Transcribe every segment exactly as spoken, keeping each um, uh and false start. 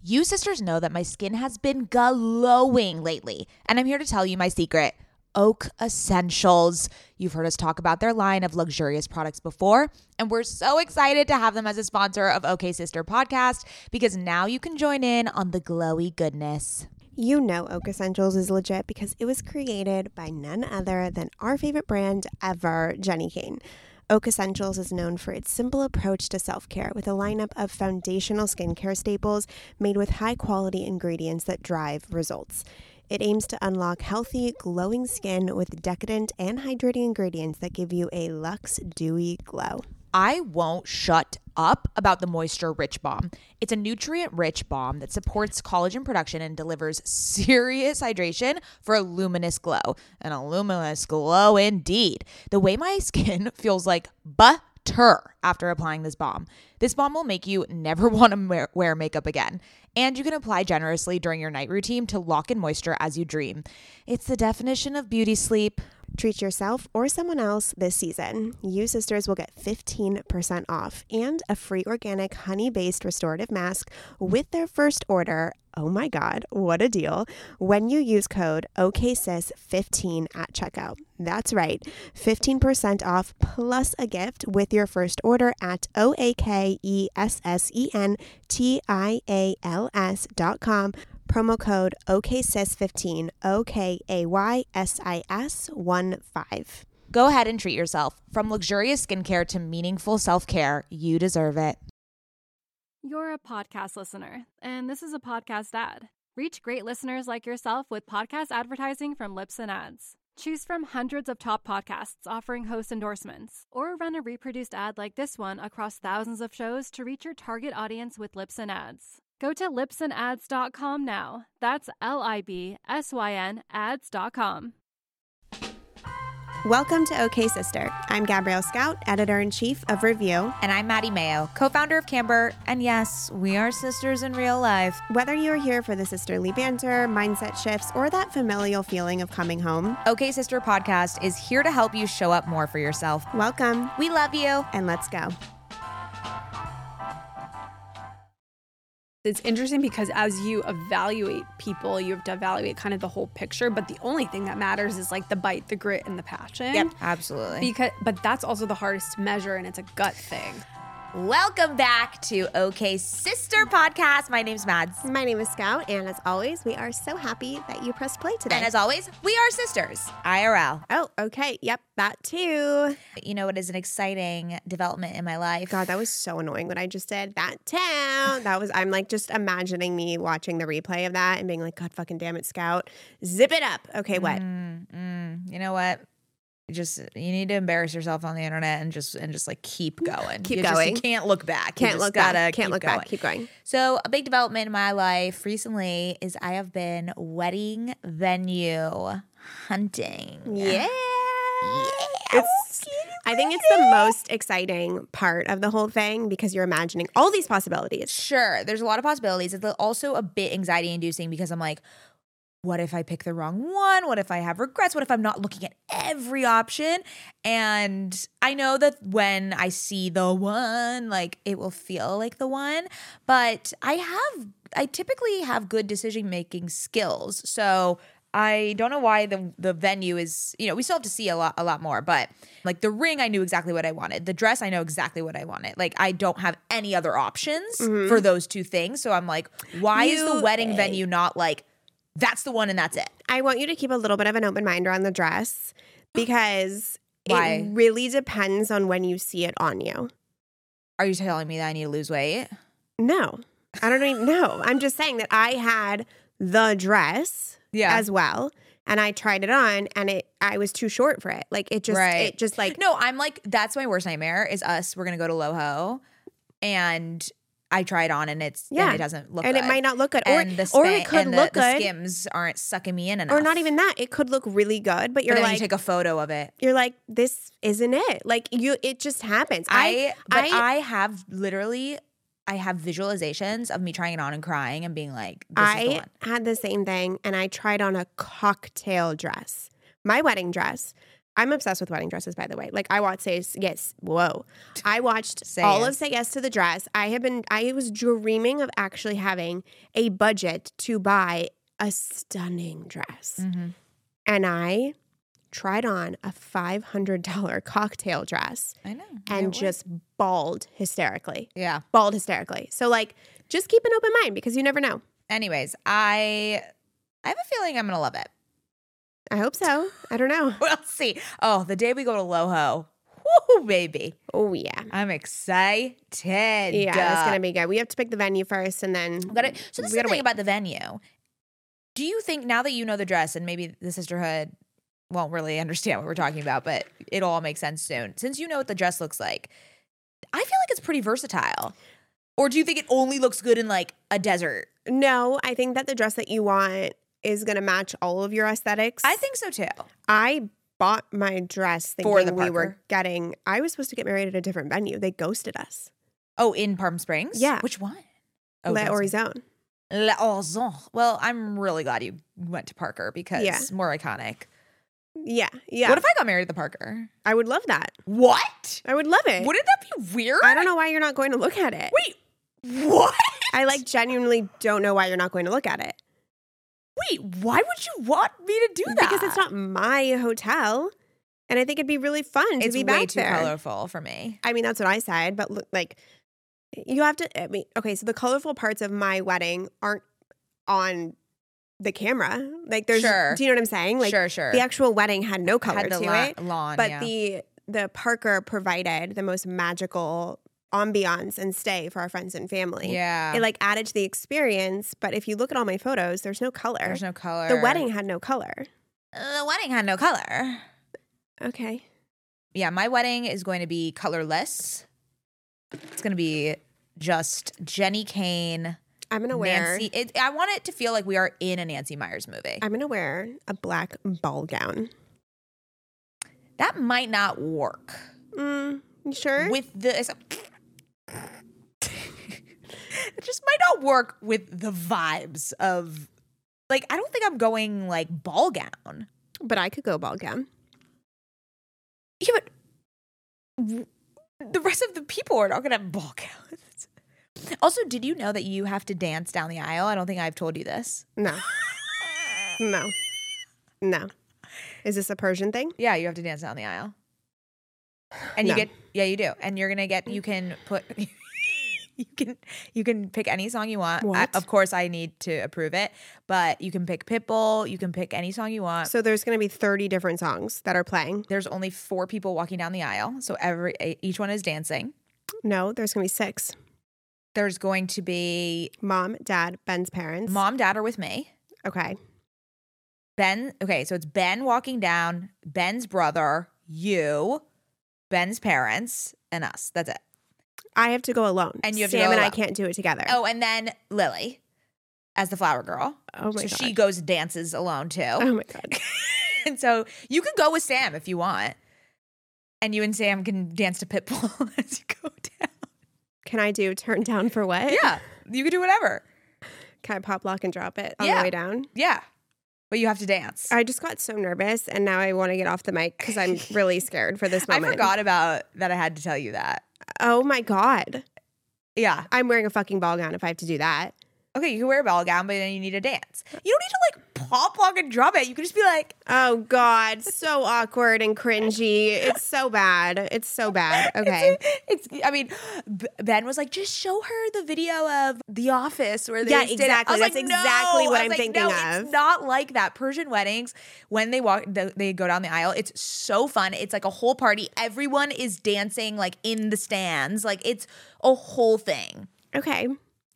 You sisters know that my skin has been glowing lately, and I'm here to tell you my secret. Oak Essentials. You've heard us talk about their line of luxurious products before, and we're so excited to have them as a sponsor of OK Sister Podcast because now you can join in on the glowy goodness. You know Oak Essentials is legit because it was created by none other than our favorite brand ever, Jenni Kayne. Oak Essentials is known for its simple approach to self-care with a lineup of foundational skincare staples made with high-quality ingredients that drive results. It aims to unlock healthy, glowing skin with decadent and hydrating ingredients that give you a luxe, dewy glow. I won't shut up about the Moisture Rich Balm. It's a nutrient-rich balm that supports collagen production and delivers serious hydration for a luminous glow. And a luminous glow indeed. The way my skin feels like butter after applying this balm. This balm will make you never want to wear makeup again. And you can apply generously during your night routine to lock in moisture as you dream. It's the definition of beauty sleep. Treat yourself or someone else this season. You sisters will get fifteen percent off and a free organic honey-based restorative mask with their first order. Oh my God, what a deal. When you use code O K S I S fifteen at checkout. That's right, fifteen percent off plus a gift with your first order at O A K E S S E N T I A L S dot com. Promo code O K S I S fifteen, O K A Y S I S one five. Go ahead and treat yourself. From luxurious skincare to meaningful self-care, you deserve it. You're a podcast listener, and this is a podcast ad. Reach great listeners like yourself with podcast advertising from Libsyn Ads. Choose from hundreds of top podcasts offering host endorsements, or run a reproduced ad like this one across thousands of shows to reach your target audience with Libsyn Ads. Go to libsyn ads dot com now. That's L I B S Y N ads dot com. Welcome to OK Sister. I'm Gabrielle Scout, editor-in-chief of Review. And I'm Maddie Mayo, co-founder of Camber. And yes, we are sisters in real life. Whether you're here for the sisterly banter, mindset shifts, or that familial feeling of coming home, OK Sister Podcast is here to help you show up more for yourself. welcome, We love you. and let's go. It's interesting because as you evaluate people, you have to evaluate kind of the whole picture. But the only thing that matters is like the bite, the grit, and the passion. Yep, absolutely. Because, but that's also the hardest to measure, and it's a gut thing. Welcome back to OK Sister Podcast. My name's Mads. My name is Scout, and as always, we are so happy that you pressed play today. And as always, we are sisters, I R L. oh, okay. Yep, that too. You know what is an exciting development in my life? God, that was so annoying what I just did. That town. That was, I'm like just imagining me watching the replay of that and being like, God fucking damn it, Scout. Zip it up. Okay, what? Mm, mm, you know what? You just you need to embarrass yourself on the internet and just and just like keep going. Keep you just, going. you can't look back. You Can't just look gotta back. Can't keep look going. back. Keep going. So a big development in my life recently is I have been wedding venue hunting. Yeah. Yeah. It's, I think it's the most exciting part of the whole thing because you're imagining all these possibilities. Sure, there's a lot of possibilities. It's also a bit anxiety inducing because I'm like, what if I pick the wrong one? What if I have regrets? What if I'm not looking at every option? And I know that when I see the one, like it will feel like the one, but I have, I typically have good decision-making skills. So I don't know why the the venue is, you know, we still have to see a lot, a lot more, but like the ring, I knew exactly what I wanted. The dress, I know exactly what I wanted. Like I don't have any other options Mhm. for those two things. So I'm like, why is the You- wedding venue not like, that's the one and that's it? I want you to keep a little bit of an open mind around the dress because Why? it really depends on when you see it on you. Are you telling me that I need to lose weight? No, I don't even know. I'm just saying that I had the dress as well. And I tried it on and it I was too short for it. Like it just Right. it just like No, I'm like, that's my worst nightmare is us. We're going to go to Loho and I try it on and it's, Yeah. and it doesn't look and good. it might not look good. And or the or spa- it could and the, look the good. Skims aren't sucking me in enough. Or not even that. It could look really good, but you're but then like you take a photo of it. you're like, this isn't it. Like you it just happens. I, I but I, I, have literally, I have visualizations of me trying it on and crying and being like, this is the I one. had the same thing and I tried on a cocktail dress. My wedding dress. I'm obsessed with wedding dresses, by the way. Like I watched Say Yes. Whoa. I watched Say all Yes. of Say Yes to the Dress. I have been, I was dreaming of actually having a budget to buy a stunning dress. Mm-hmm. And I tried on a five hundred dollars cocktail dress I know. and just bawled hysterically. Yeah. Bawled hysterically. So like, just keep an open mind because you never know. Anyways, I I have a feeling I'm gonna love it. I hope so. I don't know. We'll see. Oh, the day we go to LoHo. Woo, baby. Oh, yeah. I'm excited. Yeah, it's going to be good. We have to pick the venue first and then. We gotta, so this is we the gotta thing wait. about the venue. Do you think now that you know the dress and maybe the sisterhood won't really understand what we're talking about, but it'll all make sense soon. Since you know what the dress looks like, I feel like it's pretty versatile. Or do you think it only looks good in like a desert? No, I think that the dress that you want is going to match all of your aesthetics. I think so too. I bought my dress thinking For the we were Parker? getting, I was supposed to get married at a different venue. They ghosted us. Oh, in Palm Springs? Yeah. Which one? Oh, Le Palm Springs. Horizon. Le Horizon. Well, I'm really glad you went to Parker because Yeah. more iconic. Yeah, yeah. What if I got married at the Parker? I would love that. What? I would love it. Wouldn't that be weird? I don't know why you're not going to look at it. Wait, what? I like genuinely don't know why you're not going to look at it. Wait, why would you want me to do that? Because it's not my hotel. And I think it'd be really fun to It's be way back too there. colorful for me. I mean, that's what I said, but look, like, you have to, I mean, okay, so the colorful parts of my wedding aren't on the camera. Like, there's, Sure. do you know what I'm saying? Like, sure, sure. the actual wedding had no color Had the to la- it, lawn, but yeah. the the Parker provided the most magical ambiance and stay for our friends and family. yeah. It like added to the experience, but if you look at all my photos, there's no color. There's no color. The wedding had no color. Uh, the wedding had no color. Okay. Yeah, my wedding is going to be colorless. It's going to be just Jenny Kane, I'm gonna wear Nancy. It, I want it to feel like we are in a Nancy Myers movie. I'm gonna wear a black ball gown. That might not work Mm, you sure? with the. It's, it just might not work with the vibes of. Like, I don't think I'm going like ball gown. but I could go ball gown. Yeah, but w- the rest of the people are not going to have ball gowns. Also, did you know that you have to dance down the aisle? I don't think I've told you this. No. No. No. Is this a Persian thing? Yeah, you have to dance down the aisle. And you No. get, yeah, you do. And you're going to get, you can put, you can, you can pick any song you want. I, What? of course, I need to approve it, but you can pick Pitbull. You can pick any song you want. So there's going to be thirty different songs that are playing. There's only four people walking down the aisle. So every, each one is dancing. No, there's going to be six. There's going to be Mom, dad, Ben's parents. mom, dad are with me. Okay. Ben, okay, so it's Ben walking down, Ben's brother, you, Ben's parents, and us. That's it. I have to go alone. And you have to Sam go and I alone. can't do it together. Oh, and then Lily as the flower girl. Oh my so God. she goes and dances alone too. Oh my God. And so you could go with Sam if you want. And you and Sam can dance to Pitbull as you go down. Can I do turn down for what? Yeah, you could do whatever. Can I pop, lock, and drop it on Yeah. the way down? Yeah, but you have to dance. I just got so nervous and now I want to get off the mic because I'm really scared for this I moment. forgot about that I had to tell you that. Oh my God. Yeah. I'm wearing a fucking ball gown if I have to do that. Okay, you can wear a ball gown, but then you need to dance. You don't need to like pop, lock, and drop it. You can just be like, Oh God. So awkward and cringy. It's so bad. It's so bad. Okay. It's, I mean, B- Ben was like, just show her the video of The Office where they Yeah, stayed- I exactly. was That's like, exactly no. what I was I'm like, thinking no, of. It's not like that. Persian weddings, when they walk, they, they go down the aisle. It's so fun. It's like a whole party. Everyone is dancing like in the stands. Like it's a whole thing. Okay.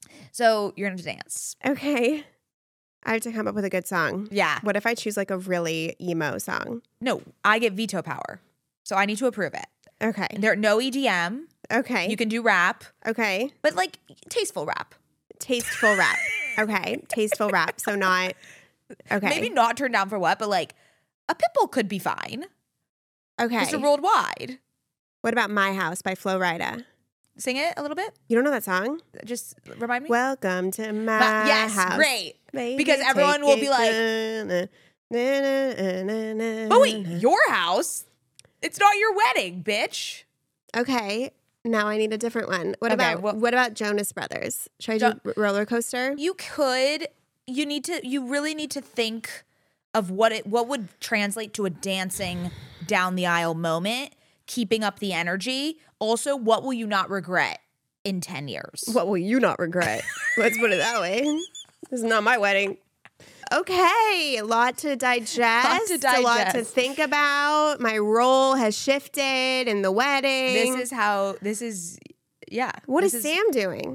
So you're gonna have to dance. Okay. I have to come up with a good song. Yeah. What if I choose like a really emo song? No, I get veto power, so I need to approve it. Okay. There no E D M. Okay. You can do rap, okay. but like tasteful rap. Tasteful rap. Okay. Tasteful rap. So not okay. Maybe not Turn Down for What, but like a Pitbull could be fine. Okay. Mister Worldwide. What about My House by Flo Rida? Sing it a little bit. You don't know that song? Just remind me. Welcome to my But yes, house. great. Baby, Because everyone take will be it like, na- na- na- na- na- na- But wait, na- your house? It's not your wedding, bitch. Okay. Now I need a different one. What Okay, about well- what about Jonas Brothers? Should I do Jo- roller coaster? You could. You need to. You really need to think of what it what would translate to a dancing down the aisle moment, keeping up the energy. Also, what will you not regret in ten years? What will you not regret? Let's put it that way. This is not my wedding. Okay, a lot to digest. Lot to A lot to digest. think about. My role has shifted in the wedding. This is how. This is. Yeah. what this is Sam doing?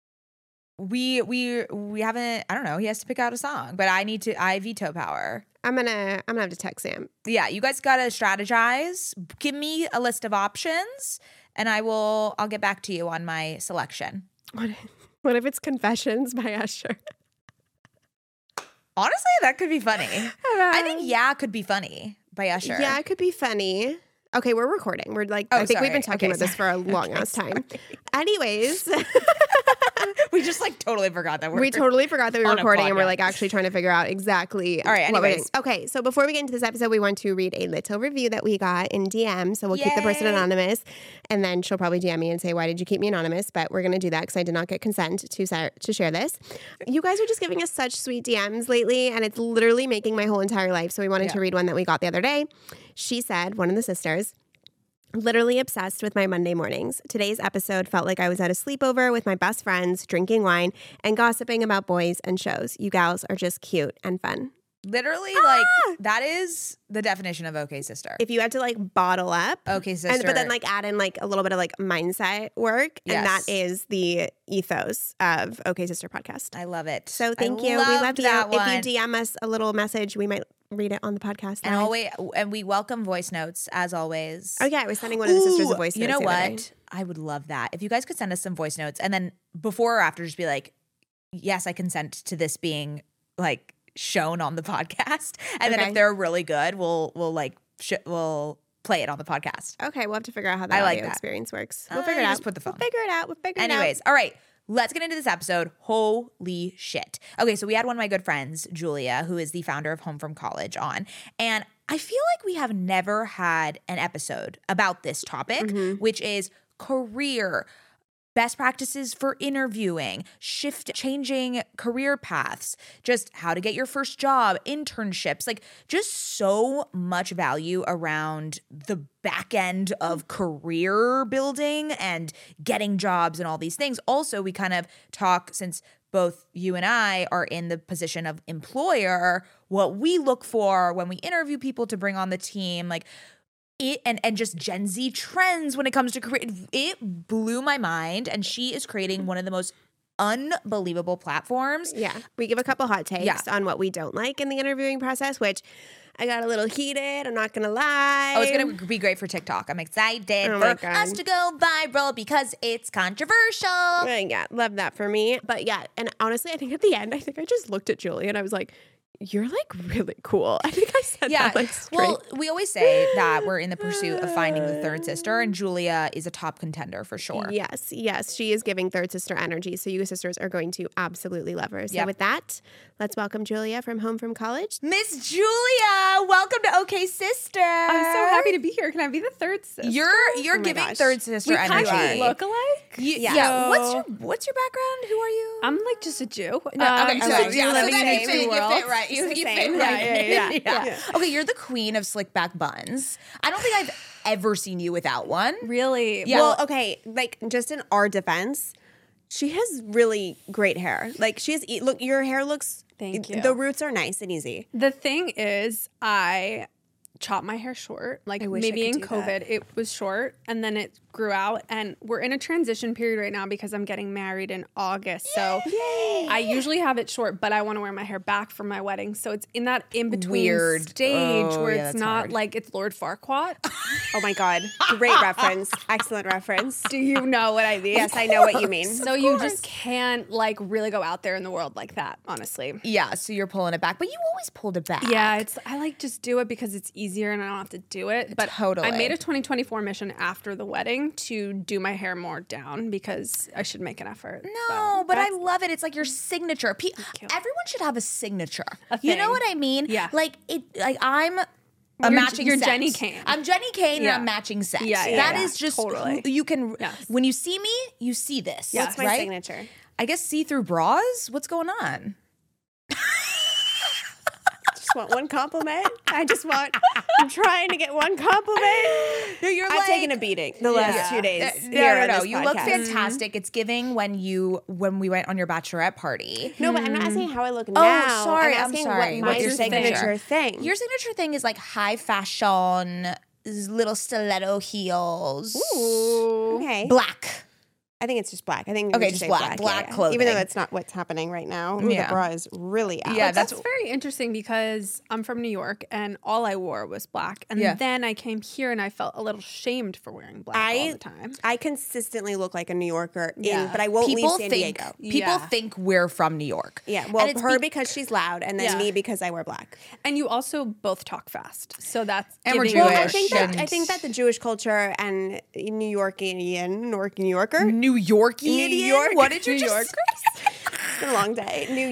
We we we haven't. I don't know. He has to pick out a song, but I need to. I veto power. I'm gonna I'm gonna have to text Sam. Yeah, you guys gotta strategize. Give me a list of options, and I will. I'll get back to you on my selection. What what if it's Confessions by Usher? Honestly, that could be funny. I think "Yeah" could be funny by Usher. Yeah, it could be funny. Okay, we're recording. We're like, Oh, I think we've been sorry. talking Okay, about this for a long Okay, ass time. sorry. Anyways, we just like totally forgot that we're. we totally forgot that we were on a recording and we're podcast. like actually trying to figure out exactly All right, what we're anyways. doing. Okay, so before we get into this episode, we want to read a little review that we got in D M. So we'll keep the person Yay. anonymous, and then she'll probably D M me and say, why did you keep me anonymous? But we're going to do that because I did not get consent to, sa- to share this. You guys are just giving us such sweet D Ms lately, and it's literally making my whole entire life. So we wanted Yeah. to read one that we got the other day. She said, one of the sisters, literally obsessed with my Monday mornings. Today's episode felt like I was at a sleepover with my best friends, drinking wine and gossiping about boys and shows. You gals are just cute and fun. Literally, like that is the definition of "Okay, sister." If you had to like bottle up, Okay, sister. and but then like add in like a little bit of like mindset work, and that Yes. is the ethos of Okay Sister Podcast. I love it. So thank I you. We love loved you. that If one. you D M us a little message, we might read it on the podcast. and live. always, and we welcome voice notes as always. Oh yeah, I was sending one of the sisters a Ooh, voice note. You know the other day. what? I would love that. If you guys could send us some voice notes and then before or after just be like, yes, I consent to this being like shown on the podcast. And then Okay. if they're really good, we'll we'll like sh- we'll play it on the podcast. Okay, we'll have to figure out how that I like audio that. experience works. We'll Uh, figure it out. just put the phone. We'll figure it out. We'll figure it out. Anyways, all right. Let's get into this episode. Holy shit. Okay, so we had one of my good friends, Julia, who is the founder of Home from College, on. And I feel like we have never had an episode about this topic, Mm-hmm. which is career, best practices for interviewing, shift, changing career paths, just how to get your first job, internships, like just so much value around the back end of career building and getting jobs and all these things. Also, we kind of talk, since both you and I are in the position of employer, what we look for when we interview people to bring on the team, like it and and just Gen Z trends when it comes to career. It blew my mind, and she is creating one of the most unbelievable platforms. Yeah, we give a couple hot takes Yeah. on what we don't like in the interviewing process, which I got a little heated. I'm not gonna lie. Oh, it's gonna be great for TikTok. I'm excited Oh my for God. us to go viral because it's controversial. Uh, yeah, love that for me. But yeah, and honestly, I think at the end, I think I just looked at Julie and I was like, "You're like really cool." I think I said Yeah. that like straight. Well, we always say that we're in the pursuit of finding the third sister, and Julia is a top contender for sure. Yes, yes, she is giving third sister energy. So you sisters are going to absolutely love her. So Yep. with that, let's welcome Julia from Home from College. Miss Julia, welcome to OK Sister. I'm so happy to be here. Can I be the third sister? You're you're Oh my giving gosh. third sister we kind energy. of look alike. You- Yeah. yeah. What's So- your what's your background? Who are you? I'm like just a Jew. No, Um, okay, so so, just yeah, so living that in makes a it- two you fit worlds. right. You, It's the you same. fit Yeah, right. yeah, yeah, yeah. yeah. Okay, you're the queen of slick back buns. I don't think I've ever seen you without one. Really? Yeah. Well, okay, like just in our defense, she has really great hair. Like she has, e- look, your hair looks. Thank you. The roots are nice and easy. The thing is, I chopped my hair short. Like I wish I maybe could in do COVID, that. it was short and then it grew out. And we're in a transition period right now because I'm getting married in August. So I usually have it short, but I want to wear my hair back for my wedding. So it's in that in between Weird. stage Oh, where yeah, it's that's not hard. like it's Lord Farquaad. Oh my God, great reference, excellent reference. Do you know what I mean? Yes, I know what you mean. So you just can't like really go out there in the world like that, honestly. Yeah, so you're pulling it back, but you always pulled it back. Yeah, it's I like just do it because it's easier and I don't have to do it. But Totally. I made a twenty twenty-four mission after the wedding to do my hair more down because I should make an effort. No, So but I that's- love it. It's like your signature. Pe- you. Everyone should have a signature. A You know thing. what I mean? Yeah. Like it. Like I'm A You're- matching you're set. Jenny Kane. I'm Jenny Kane Yeah. and I'm matching set. Yeah, yeah, That yeah. is just Totally. who- you can Yes. when you see me, you see this. Yes. What's my right? signature? I guess see-through bras? What's going on? Just want one compliment. I just want. I'm trying to get one compliment. No, you're I've like, taken a beating the last Yeah. two days. Uh, here No, no, on no. this You look podcast. fantastic. It's giving when you when we went on your bachelorette party. No, but I'm not asking how I look Oh, now. sorry, I'm I'm asking sorry. what my What's your signature signature? thing. Your signature thing is like high fashion, little stiletto heels, Ooh. Okay. black. I think it's just black. I think we Okay, should just say black. black, Black yeah, yeah. clothing. Even though that's not what's happening right now. Ooh, Yeah. the bra is really out. Yeah, That's, that's very interesting because I'm from New York and all I wore was black. And Yeah. then I came here and I felt a little shamed for wearing black all I the time. I consistently look like a New Yorker, in, Yeah. but I won't people leave San think Diego. people Yeah. think we're from New York. Yeah, well, And it's her be- because she's loud, and then Yeah. me because I wear black. And you also both talk fast. So that's And we're giving Well, you I Jewish think that and- I think that the Jewish culture and New Yorkian, New York, New Yorker. New Yorkian. New York. What did you New just York. say? It's been a long day. New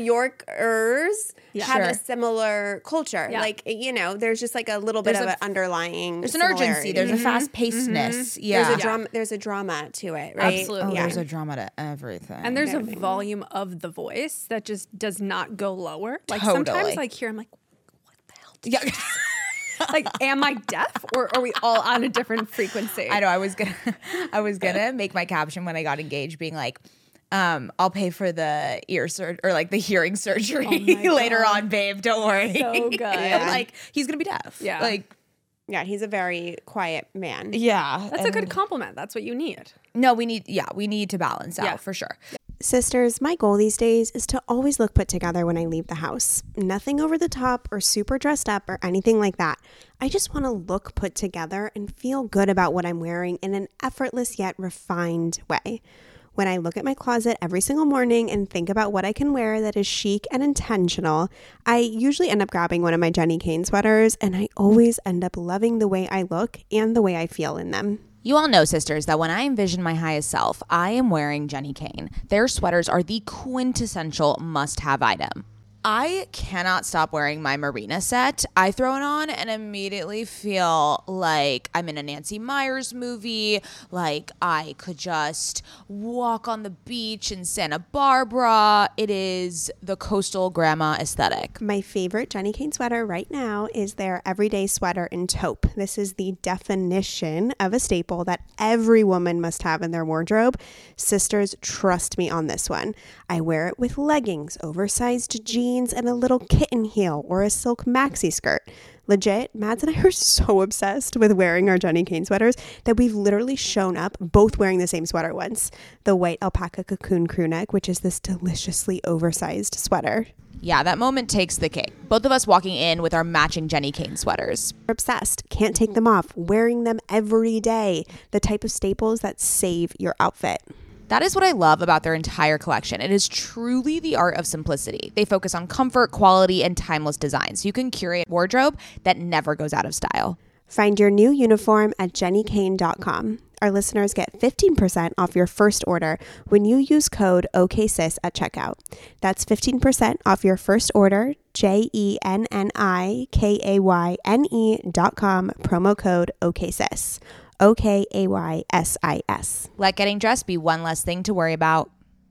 Yorkers Yeah. have a Sure. similar culture. Yeah. Like, you know, there's just like a little bit There's of a- an underlying There's an urgency. There's a fast pacedness. Yeah. There's a drama there's a drama to it, right? Absolutely. Oh, Yeah. there's a drama to everything. And there's a Everything. volume of the voice that just does not go lower. Like Totally. sometimes like here I'm like, what the hell? did yeah. Like, am I deaf or are we all on a different frequency? I know. I was gonna. I was gonna make my caption when I got engaged, being like, um, "I'll pay for the ear sur- or like the hearing surgery my later God. on, babe. Don't worry." So good. Yeah. Like he's gonna be deaf. Yeah. Like Yeah, he's a very quiet man. yeah. That's a good compliment. That's what you need. No, we need. Yeah, we need to balance out Yeah. for sure. Sisters, my goal these days is to always look put together when I leave the house. Nothing over the top or super dressed up or anything like that. I just want to look put together and feel good about what I'm wearing in an effortless yet refined way. When I look at my closet every single morning and think about what I can wear that is chic and intentional, I usually end up grabbing one of my Jenny Kane sweaters, and I always end up loving the way I look and the way I feel in them. You all know, sisters, that when I envision my highest self, I am wearing Jenny Kane. Their sweaters are the quintessential must-have item. I cannot stop wearing my Marina set. I throw it on and immediately feel like I'm in a Nancy Meyers movie, like I could just walk on the beach in Santa Barbara. It is the coastal grandma aesthetic. My favorite Jenny Kane sweater right now is their everyday sweater in taupe. This is the definition of a staple that every woman must have in their wardrobe. Sisters, trust me on this one. I wear it with leggings, oversized jeans, and a little kitten heel or a silk maxi skirt. Legit, Mads and I are so obsessed with wearing our Jenny Kane sweaters that we've literally shown up both wearing the same sweater once. The white alpaca cocoon crew neck, which is this deliciously oversized sweater. Yeah, that moment takes the cake. Both of us walking in with our matching Jenny Kane sweaters. We're obsessed. Can't take them off. Wearing them every day. The type of staples that save your outfit. That is what I love about their entire collection. It is truly the art of simplicity. They focus on comfort, quality, and timeless designs. You can curate a wardrobe that never goes out of style. Find your new uniform at jenny kane dot com. Our listeners get fifteen percent off your first order when you use code O K S I S at checkout. That's fifteen percent off your first order, J E N N I K A Y N E dot com, promo code O K S I S. O K A Y S I S. Let getting dressed be one less thing to worry about.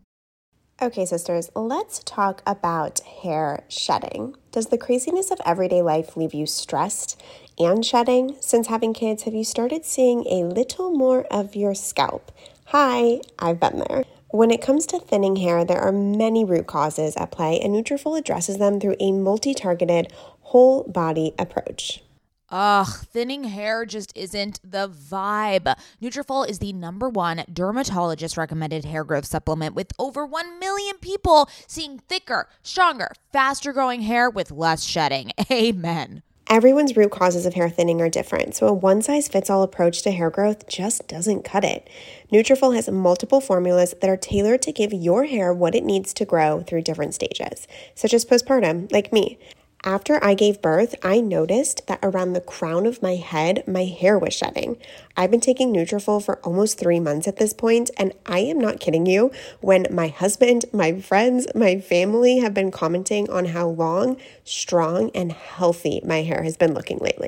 Okay, sisters, let's talk about hair shedding. Does the craziness of everyday life leave you stressed and shedding? Since having kids, have you started seeing a little more of your scalp? Hi, I've been there. When it comes to thinning hair, there are many root causes at play, and Nutrafol addresses them through a multi-targeted, whole-body approach. Ugh, thinning hair just isn't the vibe. Nutrafol is the number one dermatologist-recommended hair growth supplement with over one million people seeing thicker, stronger, faster-growing hair with less shedding. Amen. Everyone's root causes of hair thinning are different, so a one-size-fits-all approach to hair growth just doesn't cut it. Nutrafol has multiple formulas that are tailored to give your hair what it needs to grow through different stages, such as postpartum, like me. After I gave birth, I noticed that around the crown of my head, my hair was shedding. I've been taking Nutrafol for almost three months at this point, and I am not kidding you when my husband, my friends, my family have been commenting on how long, strong, and healthy my hair has been looking lately.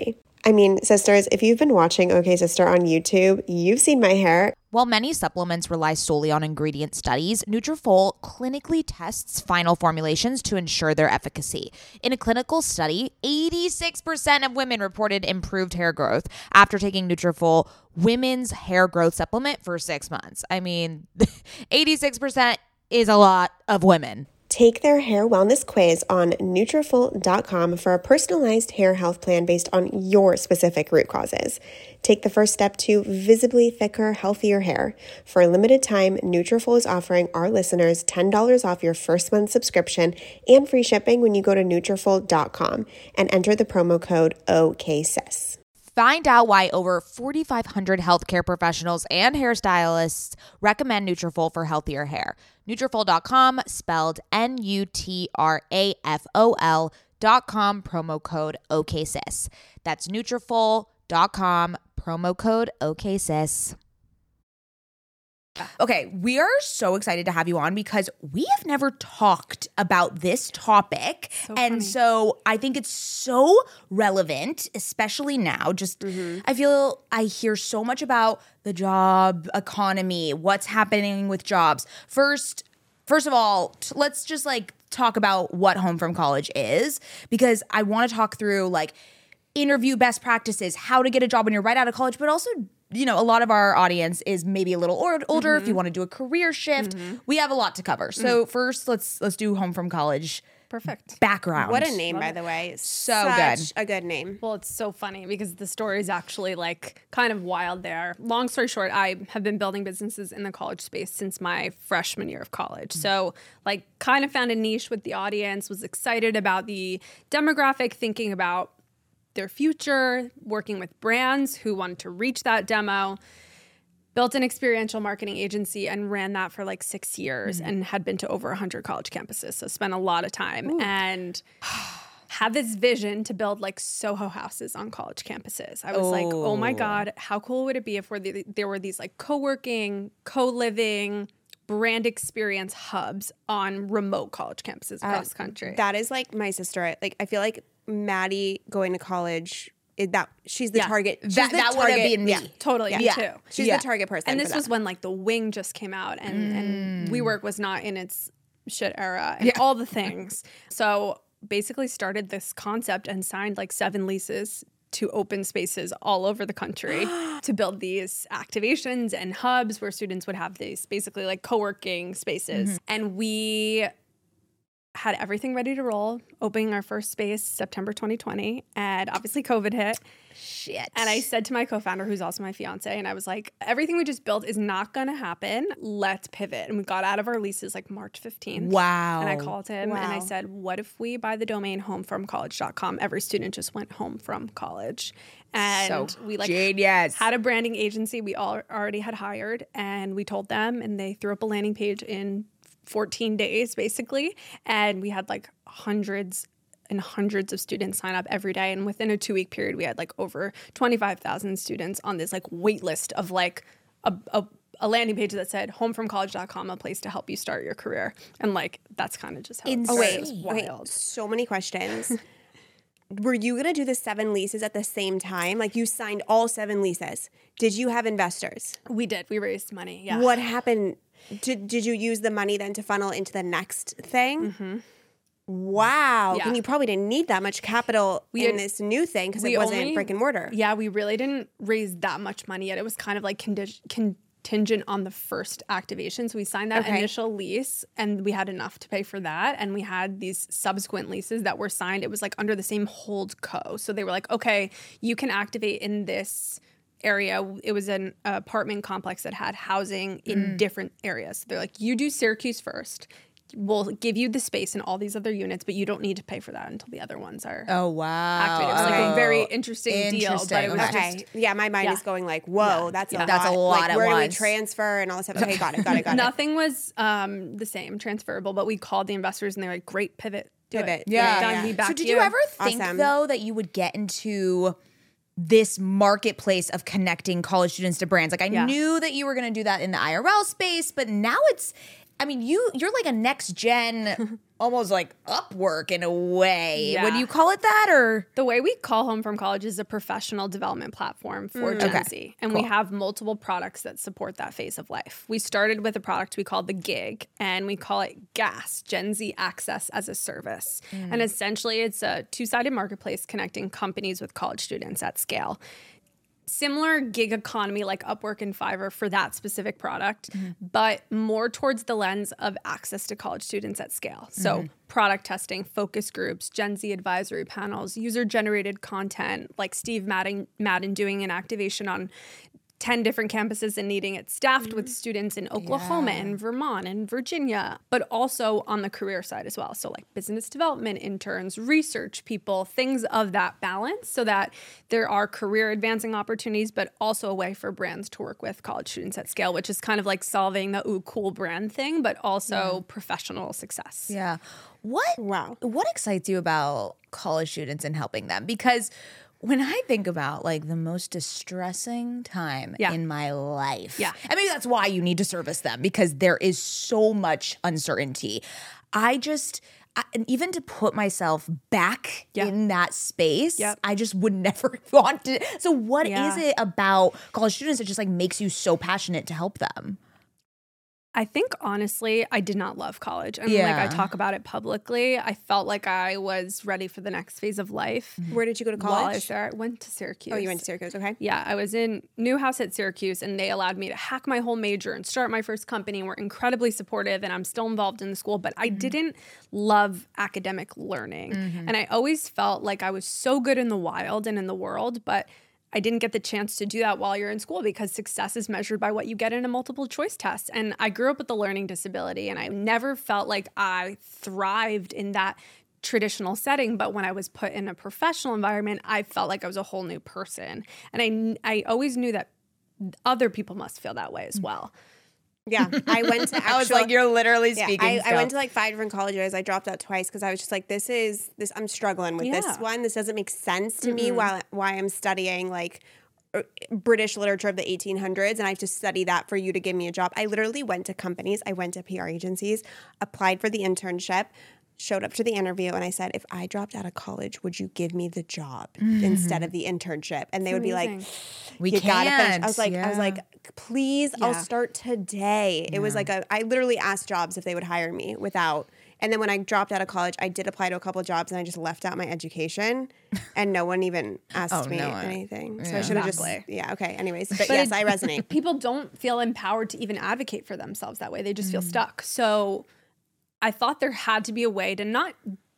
I mean, sisters, if you've been watching OK Sister on YouTube, you've seen my hair. While many supplements rely solely on ingredient studies, Nutrafol clinically tests final formulations to ensure their efficacy. In a clinical study, eighty-six percent of women reported improved hair growth after taking Nutrafol women's hair growth supplement for six months. I mean, eighty-six percent is a lot of women. Take their hair wellness quiz on Nutrafol dot com for a personalized hair health plan based on your specific root causes. Take the first step to visibly thicker, healthier hair. For a limited time, Nutrafol is offering our listeners ten dollars off your first month subscription and free shipping when you go to Nutrafol dot com and enter the promo code O K S I S. Find out why over forty-five hundred healthcare professionals and hairstylists recommend Nutrafol for healthier hair. Nutrafol dot com, spelled N U T R A F O L dot com, promo code O K S I S. That's Nutrafol dot com, promo code O K S I S. Okay, we are so excited to have you on because we have never talked about this topic. So and funny. so I think it's so relevant, especially now. Just, Mm-hmm. I feel I hear so much about the job economy, what's happening with jobs. First, first of all, t- let's just like talk about what Home from College is, because I want to talk through like interview best practices, how to get a job when you're right out of college, but also, you know, a lot of our audience is maybe a little or- older. Mm-hmm. If you want to do a career shift, Mm-hmm. we have a lot to cover. So Mm-hmm. first, let's let's do Home from College Perfect. background. What a name, by the way. So Such good. a good name. Well, it's so funny because the story is actually like kind of wild there. Long story short, I have been building businesses in the college space since my freshman year of college. So like kind of found a niche with the audience, was excited about the demographic, thinking about their future, working with brands who wanted to reach that demo. Built an experiential marketing agency and ran that for like six years Mm-hmm. and had been to over one hundred college campuses. So spent a lot of time and had this vision to build like Soho houses on college campuses. I was like, oh my Oh. God, how cool would it be if we're the, there were these like co-working, co-living, brand experience hubs on remote college campuses across the country. That is like my sister. Like, I feel like Maddie going to college, it- that she's the Yeah. target. She's That- the that would've target- been me. yeah. Totally, Yeah. me Yeah. too. She's Yeah. the target person. And for this that. was when like the Wing just came out and, Mm. and WeWork was not in its shit era and all the things. So basically started this concept and signed like seven leases to open spaces all over the country to build these activations and hubs where students would have these basically like co-working spaces. Mm-hmm. And we had everything ready to roll, opening our first space September twenty twenty, and obviously COVID hit. Shit. And I said to my co-founder, who's also my fiance, and I was like, everything we just built is not going to happen. Let's pivot. And we got out of our leases like March fifteenth. Wow. And I called him and I Wow. said, what if we buy the domain home from college dot com? Every student just went home from college. And So we like genius. had a branding agency we all already had hired, and we told them, and they threw up a landing page in fourteen days basically. And we had like hundreds and hundreds of students sign up every day. And within a two week period, we had like over twenty-five thousand students on this like wait list of like a, a, a landing page that said home from college dot com, a place to help you start your career. And like, that's kind of just how it Insane. started. Wait, It was wait, wild. so many questions. Were you going to do the seven leases at the same time? Like, you signed all seven leases. Did you have investors? We did. We raised money. Yeah. What happened? Did, did you use the money then to funnel into the next thing? Mm-hmm. Wow. Yeah. And you probably didn't need that much capital We in had- this new thing because we it wasn't only- brick and mortar. Yeah, we really didn't raise that much money yet. It was kind of like condi- contingent on the first activation. So we signed that Okay. initial lease and we had enough to pay for that. And we had these subsequent leases that were signed. It was like under the same hold co. So they were like, okay, you can activate in this area. It was an apartment complex that had housing in different areas. So they're like, you do Syracuse first. We'll give you the space in all these other units, but you don't need to pay for that until the other ones are Oh wow. activated. It was like a Oh, very interesting, deal, but it was interesting. Okay. just yeah, my mind yeah. is going like, whoa, Yeah. that's a Yeah. lot. That's a lot Like, at where do we once. transfer and all this stuff? Okay, got it, got it, got it. nothing was um, the same, transferable, but we called the investors and they were like, great, pivot, do Pivot. it. Yeah, Done, yeah. we back So did you. you ever think Awesome. though that you would get into this marketplace of connecting college students to brands? Like I Yeah. knew that you were going to do that in the I R L space, but now it's I mean, you you're like a next gen almost like Upwork in a way. Yeah. Would you call it that or? The way we call Home From College is a professional development platform for Gen Okay, Z. And cool. we have multiple products that support that phase of life. We started with a product we called the Gig, and we call it GAS, Gen Z Access as a Service. And essentially, it's a two-sided marketplace connecting companies with college students at scale. Similar gig economy like Upwork and Fiverr for that specific product, mm-hmm. but more towards the lens of access to college students at scale. So mm-hmm. product testing, focus groups, Gen Z advisory panels, user-generated content, like Steve Madden, Madden doing an activation on ten different campuses and needing it staffed mm-hmm. with students in Oklahoma yeah. and Vermont and Virginia, but also on the career side as well. So like business development interns, research people, things of that balance so that there are career advancing opportunities, but also a way for brands to work with college students at scale, which is kind of like solving the ooh, cool brand thing, but also yeah. professional success. Yeah. What, wow. What excites you about college students and helping them? Because when I think about like the most distressing time yeah. in my life, yeah. and maybe that's why you need to service them because there is so much uncertainty. I just, I, and even to put myself back yeah. in that space, yep. I just would never want to. So what yeah. is it about college students that just like makes you so passionate to help them? I think honestly, I did not love college. And yeah. like I talk about it publicly. I felt like I was ready for the next phase of life. Mm-hmm. Where did you go to college? While I was there, I went to Syracuse. Oh, you went to Syracuse, okay. Yeah, I was in Newhouse at Syracuse and they allowed me to hack my whole major and start my first company and were incredibly supportive and I'm still involved in the school, but I mm-hmm. didn't love academic learning. Mm-hmm. And I always felt like I was so good in the wild and in the world, but I didn't get the chance to do that while you're in school because success is measured by what you get in a multiple choice test. And I grew up with a learning disability and I never felt like I thrived in that traditional setting. But when I was put in a professional environment, I felt like I was a whole new person. And I, I always knew that other people must feel that way as well. Yeah, I went to actual, I was like, you're literally yeah, speaking. I, I went to like five different colleges. I dropped out twice because I was just like, this is this. I'm struggling with yeah. this one. This doesn't make sense to mm-hmm. me. While why I'm studying like British literature of the eighteen hundreds, and I have to study that for you to give me a job. I literally went to companies. I went to P R agencies, applied for the internship. Showed up to the interview and I said, if I dropped out of college, would you give me the job mm. instead of the internship? And they would amazing. be like, we you can't. gotta finish. I was like, yeah. I was like, please, yeah. I'll start today. Yeah. It was like a, I literally asked jobs if they would hire me without. And then when I dropped out of college, I did apply to a couple of jobs and I just left out my education and no one even asked oh, me no, anything. yeah. So I should have exactly. just, yeah, okay. Anyways, but, but yes, it, I resonate. People don't feel empowered to even advocate for themselves that way. They just mm. feel stuck. So I thought there had to be a way to not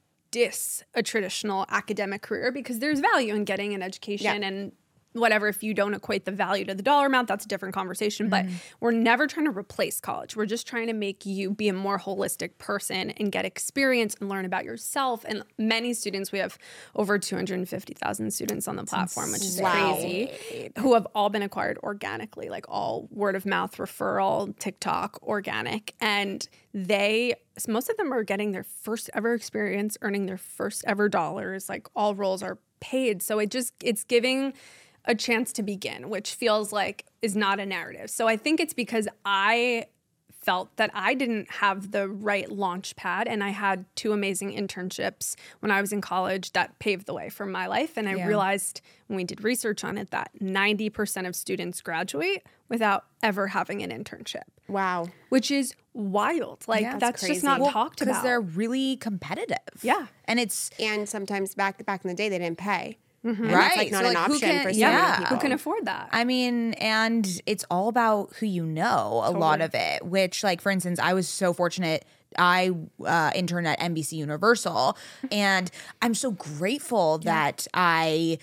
diss a traditional academic career because there's value in getting an education yeah. and whatever. If you don't equate the value to the dollar amount, that's a different conversation. Mm-hmm. But we're never trying to replace college. We're just trying to make you be a more holistic person and get experience and learn about yourself. And many students, we have over two hundred fifty thousand students on the platform, which is wow. crazy, who have all been acquired organically, like all word of mouth, referral, TikTok, organic. And they, most of them are getting their first ever experience, earning their first ever dollars. Like all roles are paid. So it just, it's giving a chance to begin, which feels like is not a narrative. So I think it's because I felt that I didn't have the right launch pad and I had two amazing internships when I was in college that paved the way for my life. And I yeah. realized when we did research on it that ninety percent of students graduate without ever having an internship. Wow. Which is wild. Like yeah, that's crazy. just not well, talked about. Because they're really competitive. Yeah. And it's And sometimes back back in the day, they didn't pay. Mm-hmm. And right. that's like not so, an like, who option can, for so yeah. many people. Who can afford that? I mean, and it's all about who you know, a Totally. lot of it, which like, for instance, I was so fortunate. I uh, interned at N B C Universal and I'm so grateful yeah. that I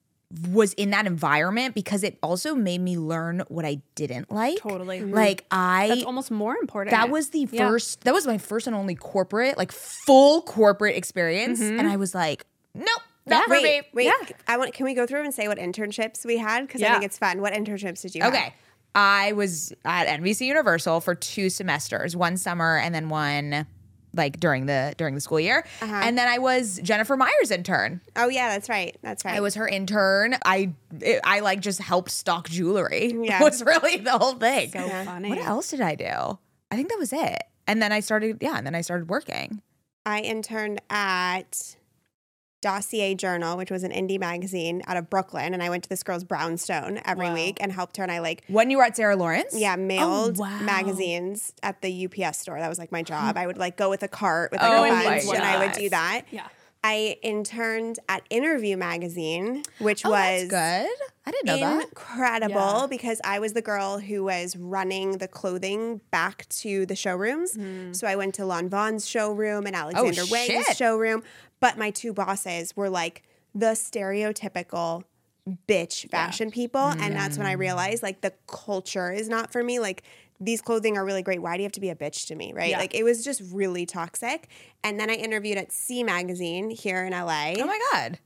was in that environment because it also made me learn what I didn't like. Totally. Like I That's almost more important. That was the Yeah. first that was my first and only corporate, like full corporate experience. Mm-hmm. And I was like, nope, not Yeah. for Wait, me. wait. Yeah. I want. Can we go through and say what internships we had? Because I Yeah. think it's fun. What internships did you have? Okay. I was at N B C Universal for two semesters, one summer and then one like during the during the school year. Uh-huh. And then I was Jennifer Meyer's intern. Oh yeah, that's right. That's right. I was her intern. I it, I like just helped stock jewelry. Yeah. Was really the whole thing. So Yeah. funny. What else did I do? I think that was it. And then I started, yeah, and then I started working. I interned at Dossier Journal, which was an indie magazine out of Brooklyn, and I went to this girl's brownstone every Wow. week and helped her. And I like, When you were at Sarah Lawrence? yeah, mailed wow. magazines at the U P S store. That was like my job. I would like go with a cart with like Oh a my bunch, and I would gosh. do that. Yeah. I interned at Interview Magazine, which Oh, was that's good. I didn't know that. incredible Yeah. because I was the girl who was running the clothing back to the showrooms. So I went to Lon Vaughn's showroom and Alexander Wang's Oh, shit. showroom. But my two bosses were like the stereotypical bitch fashion people. And that's when I realized like the culture is not for me. Like these clothing are really great. Why do you have to be a bitch to me? Right. Yeah. Like it was just really toxic. And then I interviewed at C Magazine here in L A. Oh my God.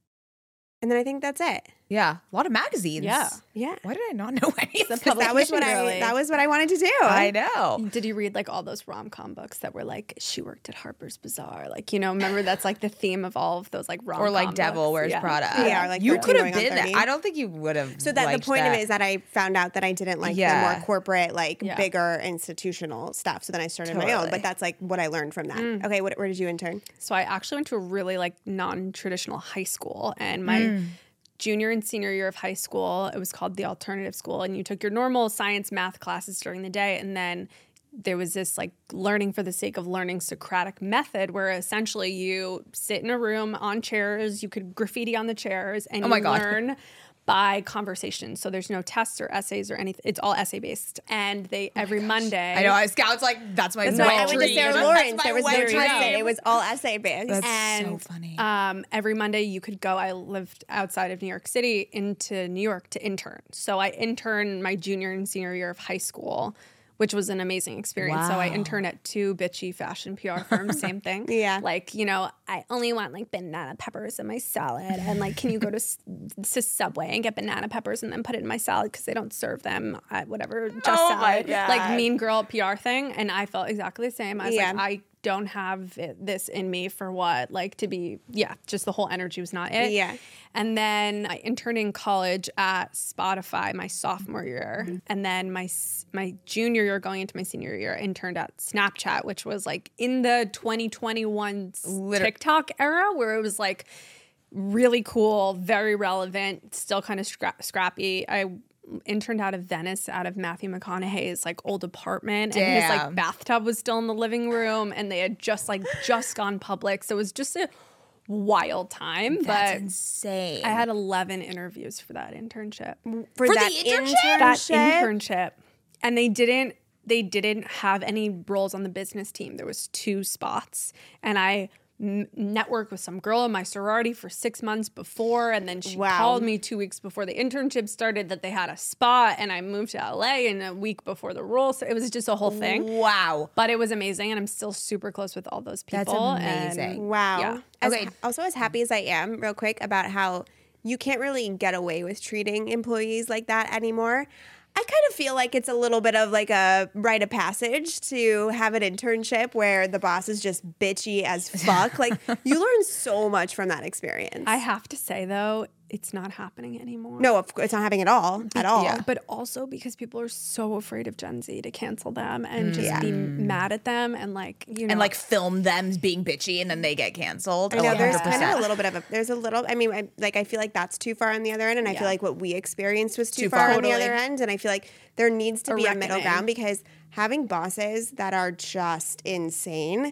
And then I think that's it. Yeah. A lot of magazines. Yeah. Yeah. Why did I not know any of The this? Because that was what I Really? that was what I wanted to do. I know. Did you read like all those rom-com books that were like she worked at Harper's Bazaar? Like, you know, remember that's like the theme of all of those like rom-com Or like Devil books. Wears Yeah. Prada. Yeah, or like you thirteen could have going on been. thirty. I don't think you would have. So that the liked point that. of it is that I found out that I didn't like the Yeah. more corporate, like Yeah. bigger institutional stuff. So then I started my own. Totally. But that's like what I learned from that. Okay, what, where did you intern? So I actually went to a really like non-traditional high school, and my junior and senior year of high school, it was called the alternative school, and you took your normal science math classes during the day, and then there was this like learning for the sake of learning Socratic method where essentially you sit in a room on chairs, you could graffiti on the chairs, and Oh you my God. learn by conversation. So there's no tests or essays or anything. It's all essay based. And they every Monday. I know. I Scout's like that's my. That's wet why I went to dream. Sarah That's Lawrence. my There was no wet testing. dream. It was all essay based. That's And so funny. um, every Monday you could go. I lived outside of New York City into New York to intern. So I interned my junior and senior year of high school, which was an amazing experience. So I Wow. interned at two bitchy fashion P R firms, same thing. Yeah. Like, you know, I only want like banana peppers in my salad. And like, can you go to, s- to Subway and get banana peppers and then put it in my salad because they don't serve them at whatever, just Oh my salad. God. Like mean girl P R thing. And I felt exactly the same. I was Yeah. like, I don't have it, this in me for what? Like to be, yeah, just the whole energy was not it. Yeah. And then I interned in college at Spotify my sophomore year. Mm-hmm. And then my s- my junior year going into my senior year, I interned at Snapchat, which was like in the twenty twenty-one s- Liter- TikTok era where it was like really cool, very relevant, still kind of scra- scrappy. I interned out of Venice, out of Matthew McConaughey's like old apartment, and his like Damn. bathtub was still in the living room, and they had just like just gone public, so it was just a wild time. That's but insane. I had eleven interviews for that internship. For, For that the internship? That internship? internship, and they didn't. They didn't have any roles on the business team. There was two spots, and I m- networked with some girl in my sorority for six months before, and then she Wow. called me two weeks before the internship started that they had a spot, and I moved to L A in a week before the role. So it was just a whole thing. Wow. But it was amazing, and I'm still super close with all those people. That's and- amazing. Wow. Yeah. As, Okay. Also, as happy as I am, real quick, about how you can't really get away with treating employees like that anymore. I kind of feel like it's a little bit of like a rite of passage to have an internship where the boss is just bitchy as fuck. Like you learn so much from that experience. I have to say though, it's not happening anymore. no, of course, it's not happening at all. At all. Yeah. But also because people are so afraid of Gen Z to cancel them and just Yeah. be mad at them and like, you know. And like film them being bitchy and then they get canceled. I know Oh, there's one hundred kind of percent. a little bit of a there's a little I mean I, like I feel like that's too far on the other end, and I Yeah. feel like what we experienced was too, Too far, far. on the Totally. other end, and I feel like there needs to A be a middle reckoning. ground, because having bosses that are just insane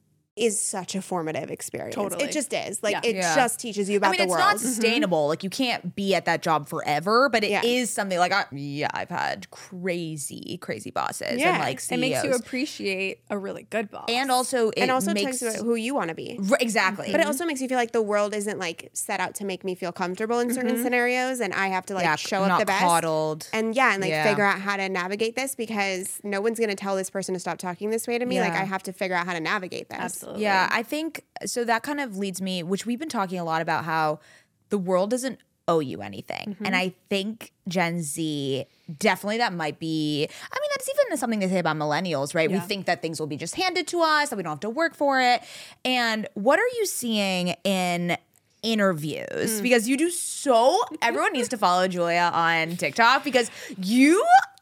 is such a formative experience. Totally. It just is. Like Yeah. it Yeah. just teaches you about I mean, the it's world. not sustainable. Like you can't be at that job forever, but it is Yeah. something like I, yeah, I've had crazy, crazy bosses Yeah. and like C it E Os. makes you appreciate a really good boss. and also it and also makes talks about who you want to be. R- exactly. But it also makes you feel like the world isn't like set out to make me feel comfortable in certain scenarios, and I have to like yeah, show not up the best. coddled. And yeah, and like Yeah. figure out how to navigate this, because no one's gonna tell this person to stop talking this way to me. Like Yeah. I have to figure out how to navigate this. absolutely. Yeah, I think so. That kind of leads me, which we've been talking a lot about, how the world doesn't owe you anything. Mm-hmm. And I think Gen Z, definitely that might be, I mean, that's even something they say about millennials, right? We Yeah. think that things will be just handed to us, that we don't have to work for it. And what are you seeing in interviews? Mm. Because you do so, everyone needs to follow Julia on TikTok because you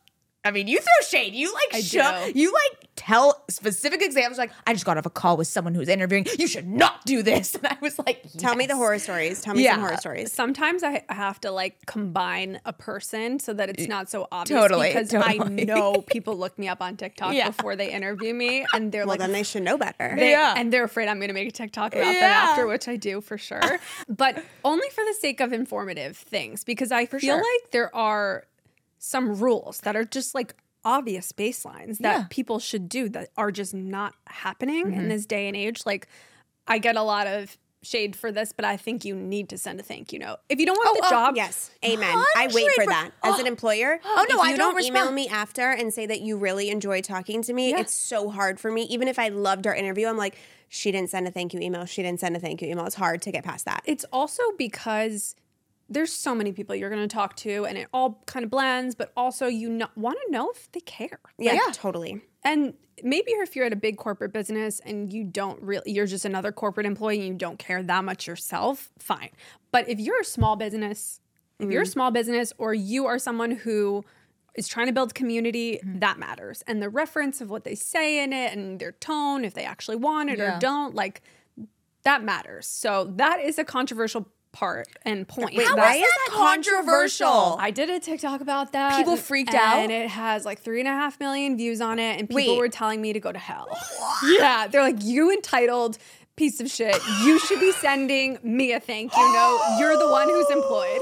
I mean, you throw shade. You like I show, do. you like tell specific examples. Like, I just got off a call with someone who's interviewing. You should not do this. And I was like, Tell me the yes. horror stories. Tell me Yeah. some horror stories. Sometimes I have to like combine a person so that it's not so obvious. Totally, Because I totally. know people look me up on TikTok Yeah. before they interview me, and they're Well, like, then they should know better. They, Yeah. And they're afraid I'm going to make a TikTok about them Yeah. after, which I do for sure. But only for the sake of informative things, because I feel sure. like there are some rules that are just like obvious baselines that Yeah. people should do that are just not happening Mm-hmm. in this day and age. Like, I get a lot of shade for this, but I think you need to send a thank you note. If you don't want Oh, the oh, job, Yes, amen. I wait hundred for per- that as an employer. Oh, no, if I you don't don't email respond. me after and say that you really enjoyed talking to me, Yeah. it's so hard for me. Even if I loved our interview, I'm like, she didn't send a thank you email. She didn't send a thank you email. It's hard to get past that. it's also because there's so many people you're going to talk to, and it all kind of blends, but also you no- want to know if they care. yeah, yeah. totally. And maybe if you're at a big corporate business and you don't really, you're just another corporate employee and you don't care that much yourself, fine. But if you're a small business, if you're a small business or you are someone who is trying to build community, that matters. And the reference of what they say in it and their tone, if they actually want it Yeah. or don't, like that matters. So that is a controversial part and point. Wait, How why is is that that controversial? controversial? I did a TikTok about that. People and- freaked and out? it has like three and a half million views on it, and people Wait. were telling me to go to hell. Yeah, they're like, you entitled piece of shit. You should be sending me a thank you note. You're the one who's employed.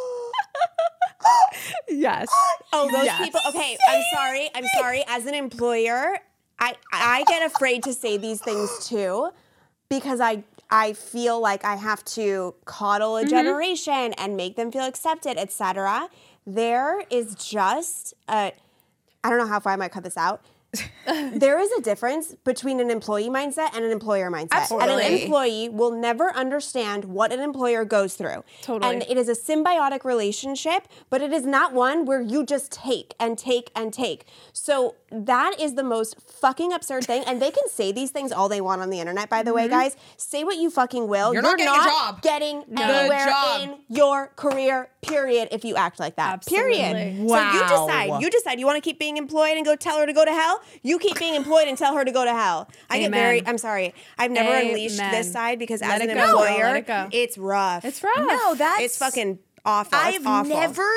Yes. Oh, those Yes. people. Okay, I'm sorry. I'm sorry. As an employer, I I get afraid to say these things too, because I I feel like I have to coddle a generation and make them feel accepted, et cetera. There is just a I don't know how far I might cut this out. There is a difference between an employee mindset and an employer mindset. And an Absolutely. employee will never understand what an employer goes through. Totally. And it is a symbiotic relationship, but it is not one where you just take and take and take. So that is the most fucking absurd thing. And they can say these things all they want on the internet, by the way, guys. Say what you fucking will. You're not getting a job. getting The anywhere job. in your career, period, if you act like that. Absolutely. Period. Wow. So you decide. You decide. You want to keep being employed and go tell her to go to hell? You keep being employed and tell her to go to hell. I get Amen. very, I'm sorry. I've never unleashed Amen. this side because Let as it an go, girl. employer, Let it go. it's rough. It's rough. No, that's It's fucking awful. It's I've awful. never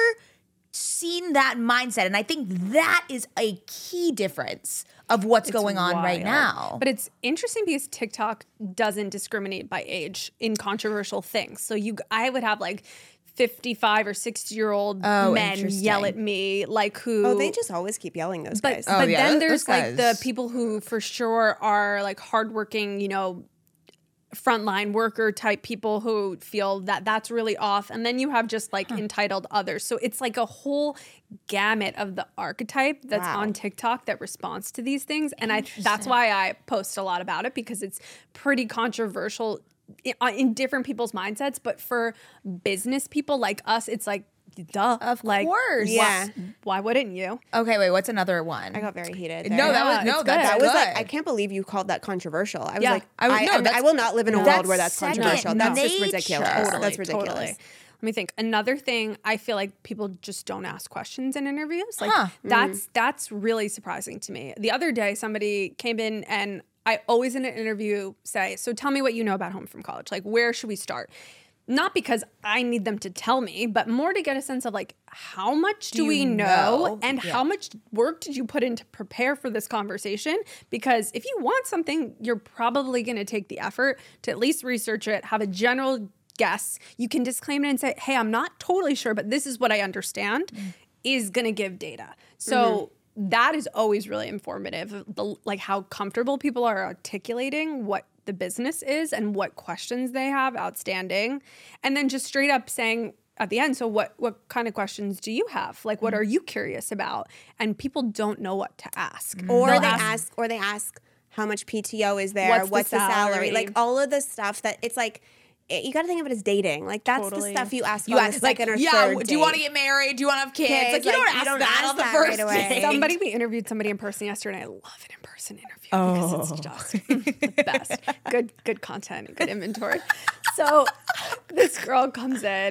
seen that mindset, and I think that is a key difference of what's going on right Wild. now. But it's interesting because TikTok doesn't discriminate by age in controversial things. So you, I would have like fifty-five or sixty year old Oh, men interesting. yell at me like who. Oh, they just always keep yelling, those But guys. Oh, but yeah, then those there's like the guys. people who for sure are like hardworking, you know, frontline worker type people who feel that that's really off, and then you have just like entitled others. So it's like a whole gamut of the archetype that's Wow. on TikTok that responds to these things, and I that's why I post a lot about it, because it's pretty controversial in, in different people's mindsets. But for business people like us, it's like duh, Of like, course. why- Yeah. Why wouldn't you? Okay, wait, what's another one? I got very heated. no, there. that was Yeah, no, it's that's good. That was good. like, I can't believe you called that controversial. I was Yeah. like, I I, was- no, I'm- that's- I will not live in a that's world where that's second controversial. That's just nature. ridiculous. Totally, That's ridiculous. Totally. Let me think. Another thing, I feel like people just don't ask questions in interviews. Like Huh. that's that's really surprising to me. The other day, somebody came in and I always in an interview say, "So tell me what you know about Home from College. Like, where should we start?" Not because I need them to tell me, but more to get a sense of like, how much do, you we know, know? and Yeah. how much work did you put in to prepare for this conversation? Because if you want something, you're probably going to take the effort to at least research it, have a general guess. You can disclaim it and say, hey, I'm not totally sure, but this is what I understand, Mm. is going to give data. So that is always really informative, the, like how comfortable people are articulating what the business is and what questions they have outstanding. And then just straight up saying at the end, so what what kind of questions do you have? Like, what are you curious about? And people don't know what to ask. Or They'll they ask, or they ask how much P T O is there, What's what's, the the, salary? salary? like all of the stuff that it's like. It, you got to think of it as dating. Like that's Totally. the stuff you ask You on ask, the second like, or yeah, third do you want to date. get married? Do you want to have kids? Kids, Like, you like, don't you ask don't that ask on the that first right away. date. Somebody, we interviewed somebody in person yesterday, and I love an in-person interview because it's just the best. Good, good content, good inventory. So this girl comes in.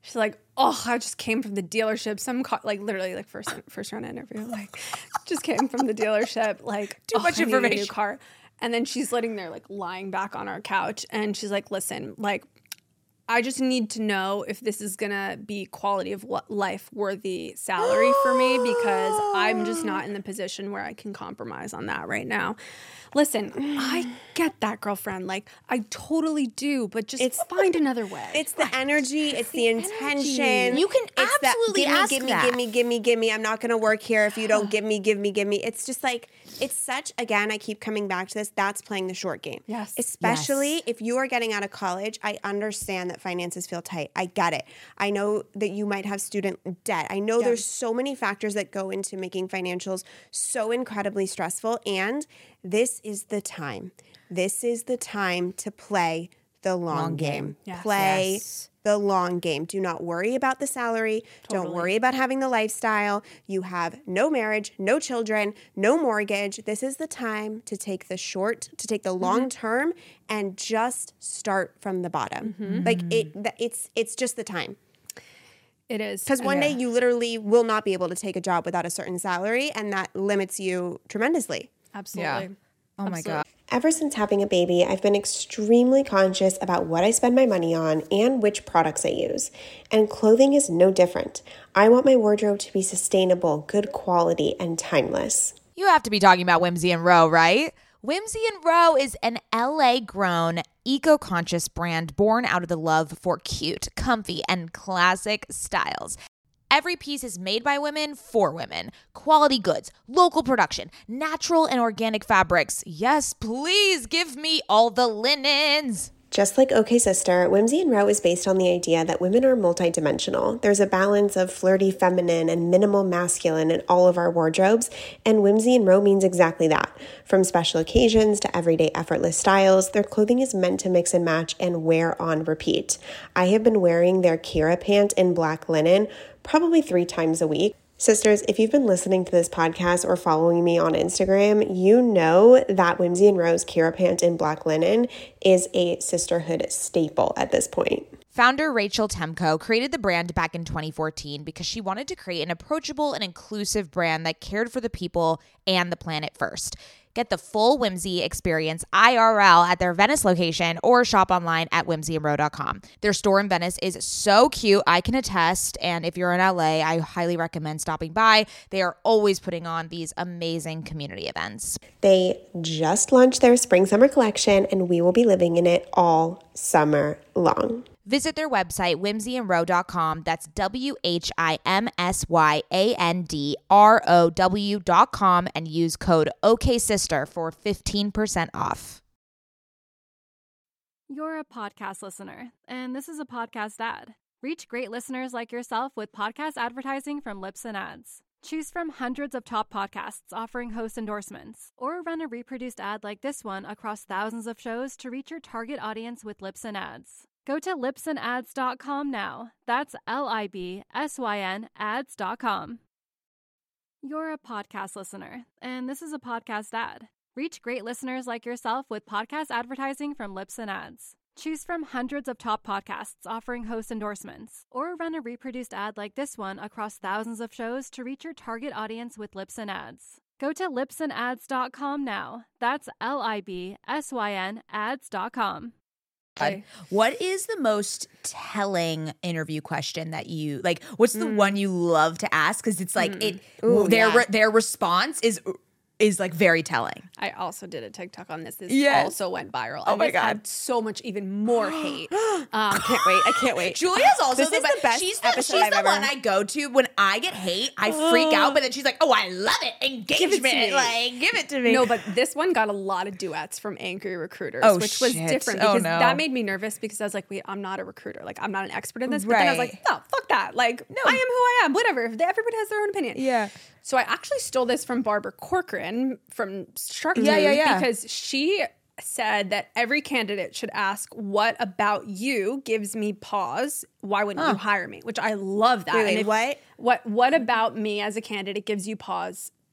She's like, oh, I just came from the dealership. Some car, like literally like first first round interview, like just came from the dealership. Like Too oh, much I need a new information. car. And then she's sitting there like lying back on our couch, and she's like, listen, like I just need to know if this is gonna be quality of life worthy salary for me, because I'm just not in the position where I can compromise on that right now. Listen, I get that, girlfriend. Like, I totally do, but just It's- find another way. It's the energy. It's the, intention. You can it's absolutely that, ask give me, that. give me, give me, give me, give me. I'm not going to work here if you don't give me, give me, give me. It's just like, it's such, again, I keep coming back to this. That's playing the short game. Yes. Especially Yes. if you are getting out of college. I understand that finances feel tight. I get it. I know that you might have student debt. I know there's so many factors that go into making financials so incredibly stressful. And this is the time. This is the time to play the long, Long game. game. Yes. Play Yes. the long game. Do not worry about the salary. Don't Totally. worry about having the lifestyle. You have no marriage, no children, no mortgage. This is the time to take the short, to take the long term, and just start from the bottom. Like it, th- it's it's just the time. It is. Because one day you literally will not be able to take a job without a certain salary, and that limits you tremendously. Absolutely. Oh my God. Ever since having a baby, I've been extremely conscious about what I spend my money on and which products I use. And clothing is no different. I want my wardrobe to be sustainable, good quality, and timeless. You have to be talking about Whimsy and Row, right? Whimsy and Row is an L A-grown, eco-conscious brand born out of the love for cute, comfy, and classic styles. Every piece is made by women for women. Quality goods, local production, natural and organic fabrics. Yes, please give me all the linens. Just like OK Sister, Whimsy and Row is based on the idea that women are multidimensional. There's a balance of flirty feminine and minimal masculine in all of our wardrobes, and Whimsy and Row means exactly that. From special occasions to everyday effortless styles, their clothing is meant to mix and match and wear on repeat. I have been wearing their Kira pant in black linen probably three times a week. Sisters, if you've been listening to this podcast or following me on Instagram, you know that Whimsy and Row's Kira pant in black linen is a sisterhood staple at this point. Founder Rachel Temko created the brand back in twenty fourteen because she wanted to create an approachable and inclusive brand that cared for the people and the planet first. Get the full Whimsy experience I R L at their Venice location or shop online at whimsy and row dot com. Their store in Venice is so cute, I can attest, and if you're in L A, I highly recommend stopping by. They are always putting on these amazing community events. They just launched their spring-summer collection, and we will be living in it all summer long. Visit their website, whimsy and row dot com. That's W H I M S Y A N D R O W dot com and use code OKSister for fifteen percent off. You're a podcast listener, and this is a podcast ad. Reach great listeners like yourself with podcast advertising from Lips and Ads. Choose from hundreds of top podcasts offering host endorsements, or run a reproduced ad like this one across thousands of shows to reach your target audience with Lips and Ads. Go to lips and ads dot com now. That's L I B S Y N ads dot com. You're a podcast listener, and this is a podcast ad. Reach great listeners like yourself with podcast advertising from Lips and Ads. Choose from hundreds of top podcasts offering host endorsements, or run a reproduced ad like this one across thousands of shows to reach your target audience with Lips and Ads. Go to lips and ads dot com now. That's L I B S Y N ads dot com. Okay. What is the most telling interview question that you like? What's the one you love to ask? Because it's like it Ooh, their yeah. re- their response is is like very telling. I also did a TikTok on this. This Yes. also went viral. Oh and my this God. had so much even more hate. Um, I can't wait. I can't wait. Julia's also This the, is be- the best she's the, episode she's I've the ever- one I go to when I get hate. I freak out, but then she's like, "Oh, I love it, engagement! me. Like, give it to me." No, but this one got a lot of duets from angry recruiters, Oh, which was shit. different Oh, because no. that made me nervous because I was like, wait, I'm not a recruiter. Like, I'm not an expert in this. But then I was Right. like, no, fuck that. Like, no, I am who I am. Whatever. Everybody has their own opinion. Yeah. So I actually stole this from Barbara Corcoran from Shark Yeah, Tank yeah, yeah. because she said that every candidate should ask, what about you gives me pause? Why wouldn't you hire me? Which I love that. Wait, And wait, if- what? What, what about me as a candidate gives you pause?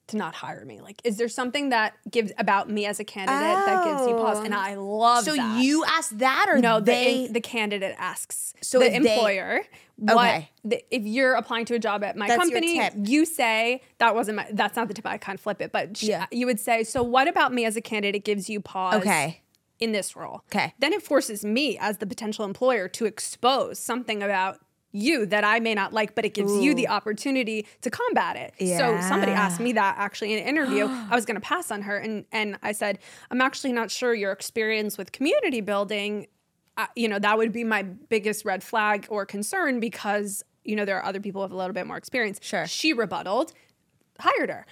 to not hire me? Like, is there something that gives about me as a candidate that gives you pause? And I love So that. you asked that, or no, they? the, the candidate asks So the if they- employer what Okay. the, if you're applying to a job at my That's your company, tip. you say that wasn't my, that's not the tip. I kind of flip it, but sh- Yeah. you would say, so what about me as a candidate gives you pause? Okay. In this role. Okay. Then it forces me as the potential employer to expose something about you that I may not like, but it gives you the opportunity to combat it. So somebody Yeah. asked me that actually in an interview. I was going to pass on her. And, and I said, I'm actually not sure your experience with community building, uh, you know, that would be my biggest red flag or concern because, you know, there are other people with a little bit more experience. Sure. She rebutted, hired her.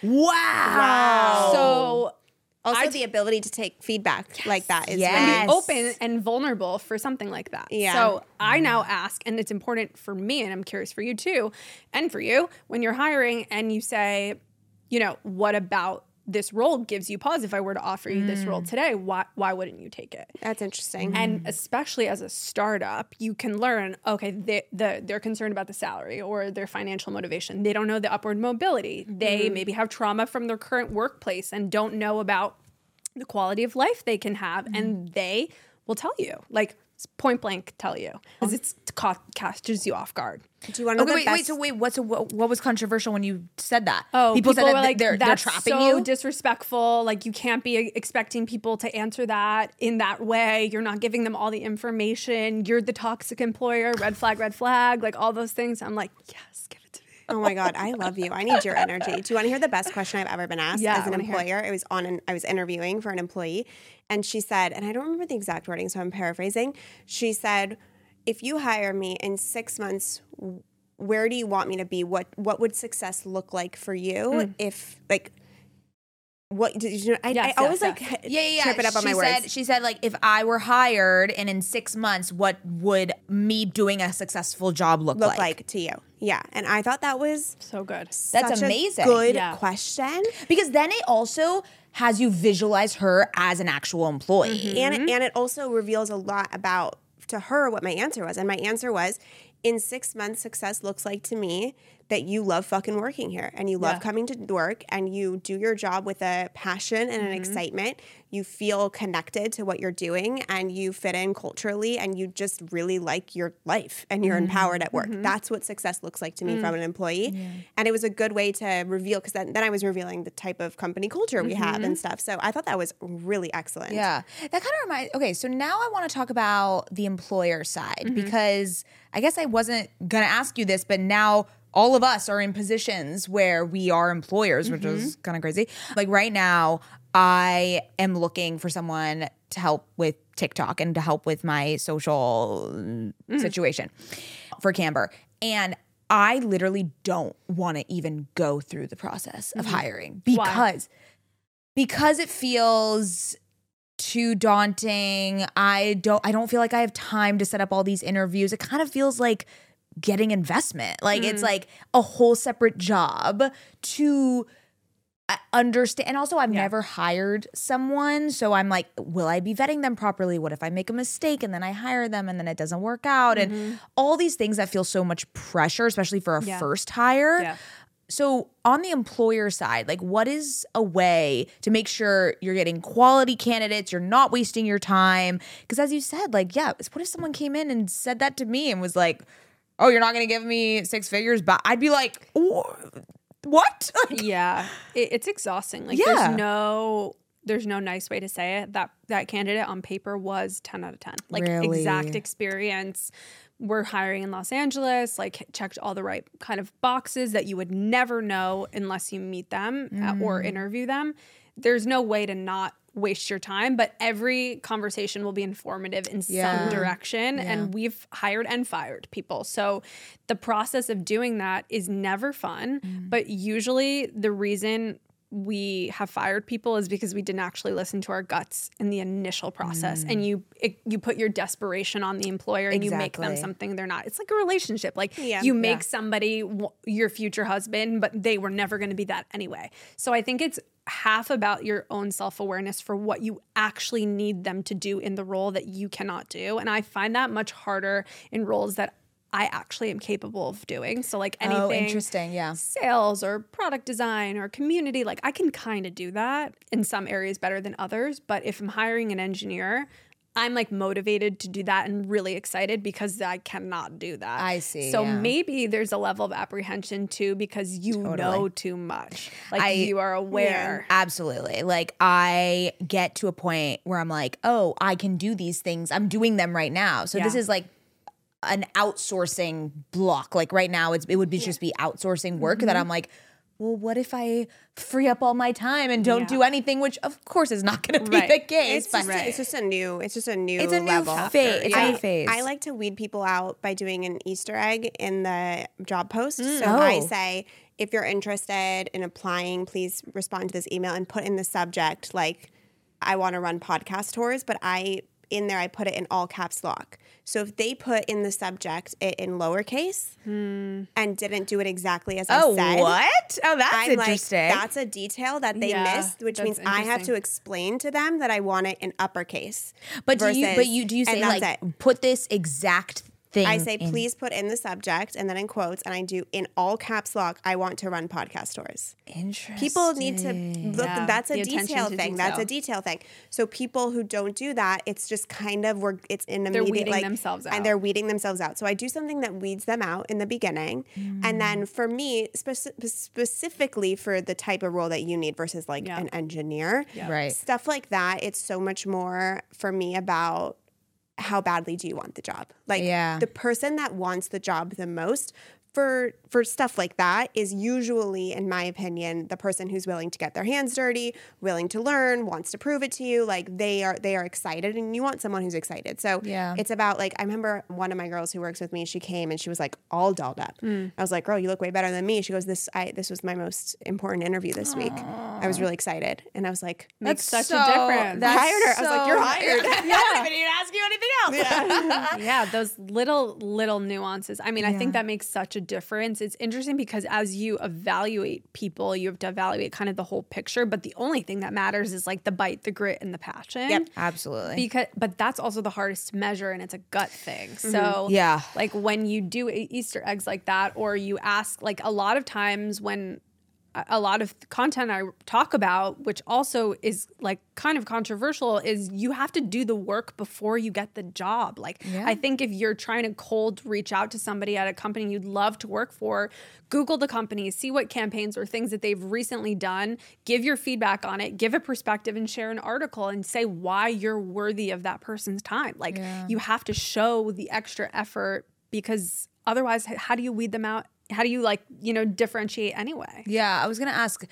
Wow. So Also, I- the ability to take feedback like that is Yes. really and be open and vulnerable for something like that. Yeah. So I now ask, and it's important for me, and I'm curious for you too, and for you, when you're hiring and you say, you know, what about this role gives you pause? If I were to offer you this role today, why why wouldn't you take it? That's interesting. And especially as a startup, you can learn, okay, they, the, they're concerned about the salary or their financial motivation. They don't know the upward mobility. They maybe have trauma from their current workplace and don't know about the quality of life they can have. And they will tell you, like point blank tell you, because it's ca- catches you off guard. Do you want to know Okay, the wait, best? wait. So wait, what's a, what, what was controversial when you said that? Oh, people, said that were like, they're, they're that's trapping so you. disrespectful. Like, you can't be expecting people to answer that in that way. You're not giving them all the information. You're the toxic employer. Red flag, red flag. Like all those things. I'm like, yes, give it to me. Oh my God, I love you. I need your energy. Do you want to hear the best question I've ever been asked Yeah, as I an wanna hear it. employer? It was on an, I was interviewing for an employee, and she said, and I don't remember the exact wording, so I'm paraphrasing. She said, if you hire me in six months, where do you want me to be? What what would success look like for you Mm. if like what did you know? I, Yes, I always yes, like yes. Yeah, yeah, yeah. trip it up on she my said, words. She said, like, if I were hired and in six months, what would me doing a successful job look, Look like? like to you, yeah. And I thought that was So good. That's such a amazing. good Yeah. question. Because then it also has you visualize her as an actual employee. And Mm-hmm. it, and it also reveals a lot about to her what my answer was. And my answer was, in six months, success looks like to me that you love fucking working here and you love Yeah. coming to work and you do your job with a passion and Mm-hmm. an excitement. You feel connected to what you're doing and you fit in culturally and you just really like your life and you're empowered at work. Mm-hmm. That's what success looks like to me Mm. from an employee. And it was a good way to reveal, because then, then I was revealing the type of company culture we have Mm-hmm. and stuff. So I thought that was really excellent. Yeah. That kind of reminds, okay, so now I want to talk about the employer side Mm-hmm. because I guess I wasn't going to ask you this, but now all of us are in positions where we are employers, which Mm-hmm. is kind of crazy. Like right now, I am looking for someone to help with TikTok and to help with my social Mm. situation for Camber. And I literally don't want to even go through the process of hiring Why? because because it feels too daunting. I don't I don't feel like I have time to set up all these interviews. It kind of feels like getting investment. Like it's like a whole separate job to uh, understand. And also I've never hired someone, so I'm like, will I be vetting them properly? What if I make a mistake and then I hire them and then it doesn't work out? And all these things that feel so much pressure, especially for a Yeah. first hire. Yeah. So on the employer side, like what is a way to make sure you're getting quality candidates, you're not wasting your time? Because as you said, like, yeah, what if someone came in and said that to me and was like, oh, you're not going to give me six figures, but I'd be like, "Wh- what? Like, Yeah, it, it's exhausting. Like Yeah. there's no there's no nice way to say it. That that candidate on paper was ten out of ten. Like Really? exact experience. We're hiring in Los Angeles, like checked all the right kind of boxes that you would never know unless you meet them uh, or Mm. interview them. There's no way to not waste your time, but every conversation will be informative in Yeah. some direction. And we've hired and fired people. So the process of doing that is never fun. Mm. But usually the reason we have fired people is because we didn't actually listen to our guts in the initial process. And you it, you put your desperation on the employer and you make them Exactly. something they're not. It's like a relationship. Like Yeah. you make somebody w- your future husband, but they were never going to be that anyway. So I think it's half about your own self-awareness for what you actually need them to do in the role that you cannot do. And I find that much harder in roles that I actually am capable of doing. So like anything Oh, interesting. Yeah. sales or product design or community, like I can kind of do that in some areas better than others. But if I'm hiring an engineer, I'm like motivated to do that and really excited because I cannot do that. I see, So yeah. maybe there's a level of apprehension too because you Totally. know too much. Like I- you are aware. Absolutely. Like I get to a point where I'm like, oh, I can do these things. I'm doing them right now. So this Yeah. is like an outsourcing block. Like right now it's it would be just be outsourcing work Mm-hmm. that I'm like, well, what if I free up all my time and don't Yeah. do anything, which of course is not going to be Right. the case. It's but just, it's just a new. It's just a new. it's a new level. phase. It's a I, new phase. I like to weed people out by doing an Easter egg in the job post. So Oh. I say, if you're interested in applying, please respond to this email and put in the subject like, I want to run podcast tours. But I in there I put it in all caps lock. So if they put in the subject it in lowercase and didn't do it exactly as oh, I said. what? Oh, that's I'm interesting. like, that's a detail that they Yeah, missed, which that's means I have interesting. to explain to them that I want it in uppercase. but do you versus- but you do you say and that's like it. put this exact thing I say, in- please put in the subject and then in quotes, and I do in all caps lock, I want to run podcast tours. Interesting. People need to look, Yeah, that's a the attention detail to thing. That's a detail. detail thing. So people who don't do that, it's just kind of, we're, it's in They're immediate, weeding like, themselves out. and they're weeding themselves out. So I do something that weeds them out in the beginning. And then for me, speci- specifically for the type of role that you need versus like Yeah. an engineer, Right. stuff like that, it's so much more for me about how badly do you want the job? Like Yeah. the person that wants the job the most for for stuff like that is usually, in my opinion, the person who's willing to get their hands dirty, willing to learn, wants to prove it to you. Like they are they are excited, and you want someone who's excited. So Yeah. it's about like I remember one of my girls who works with me. She came and she was like all dolled up. Mm. I was like, "Girl, you look way better than me." She goes, "This I this was my most important interview this week. I was really excited," and I was like, Makes such so- a difference. that's hired her. I was like, "You're so- hired." Yeah. I don't even need to ask you anything else. Yeah, those little little nuances. I mean, I think that makes such a difference. It's interesting because as you evaluate people, you have to evaluate kind of the whole picture, but the only thing that matters is like the bite, the grit, and the passion. Yep. Absolutely. Because but that's also the hardest to measure, and it's a gut thing. So Yeah. like when you do e- Easter eggs like that, or you ask, like a lot of times when a- a lot of content I talk about, which also is like kind of controversial, is you have to do the work before you get the job. Like I think if you're trying to cold reach out to somebody at a company you'd love to work for, Google the company, see what campaigns or things that they've recently done, give your feedback on it, give a perspective and share an article and say why you're worthy of that person's time. Like you have to show the extra effort because otherwise h- how do you weed them out? How do you like, you know, differentiate anyway? Yeah, I was gonna ask,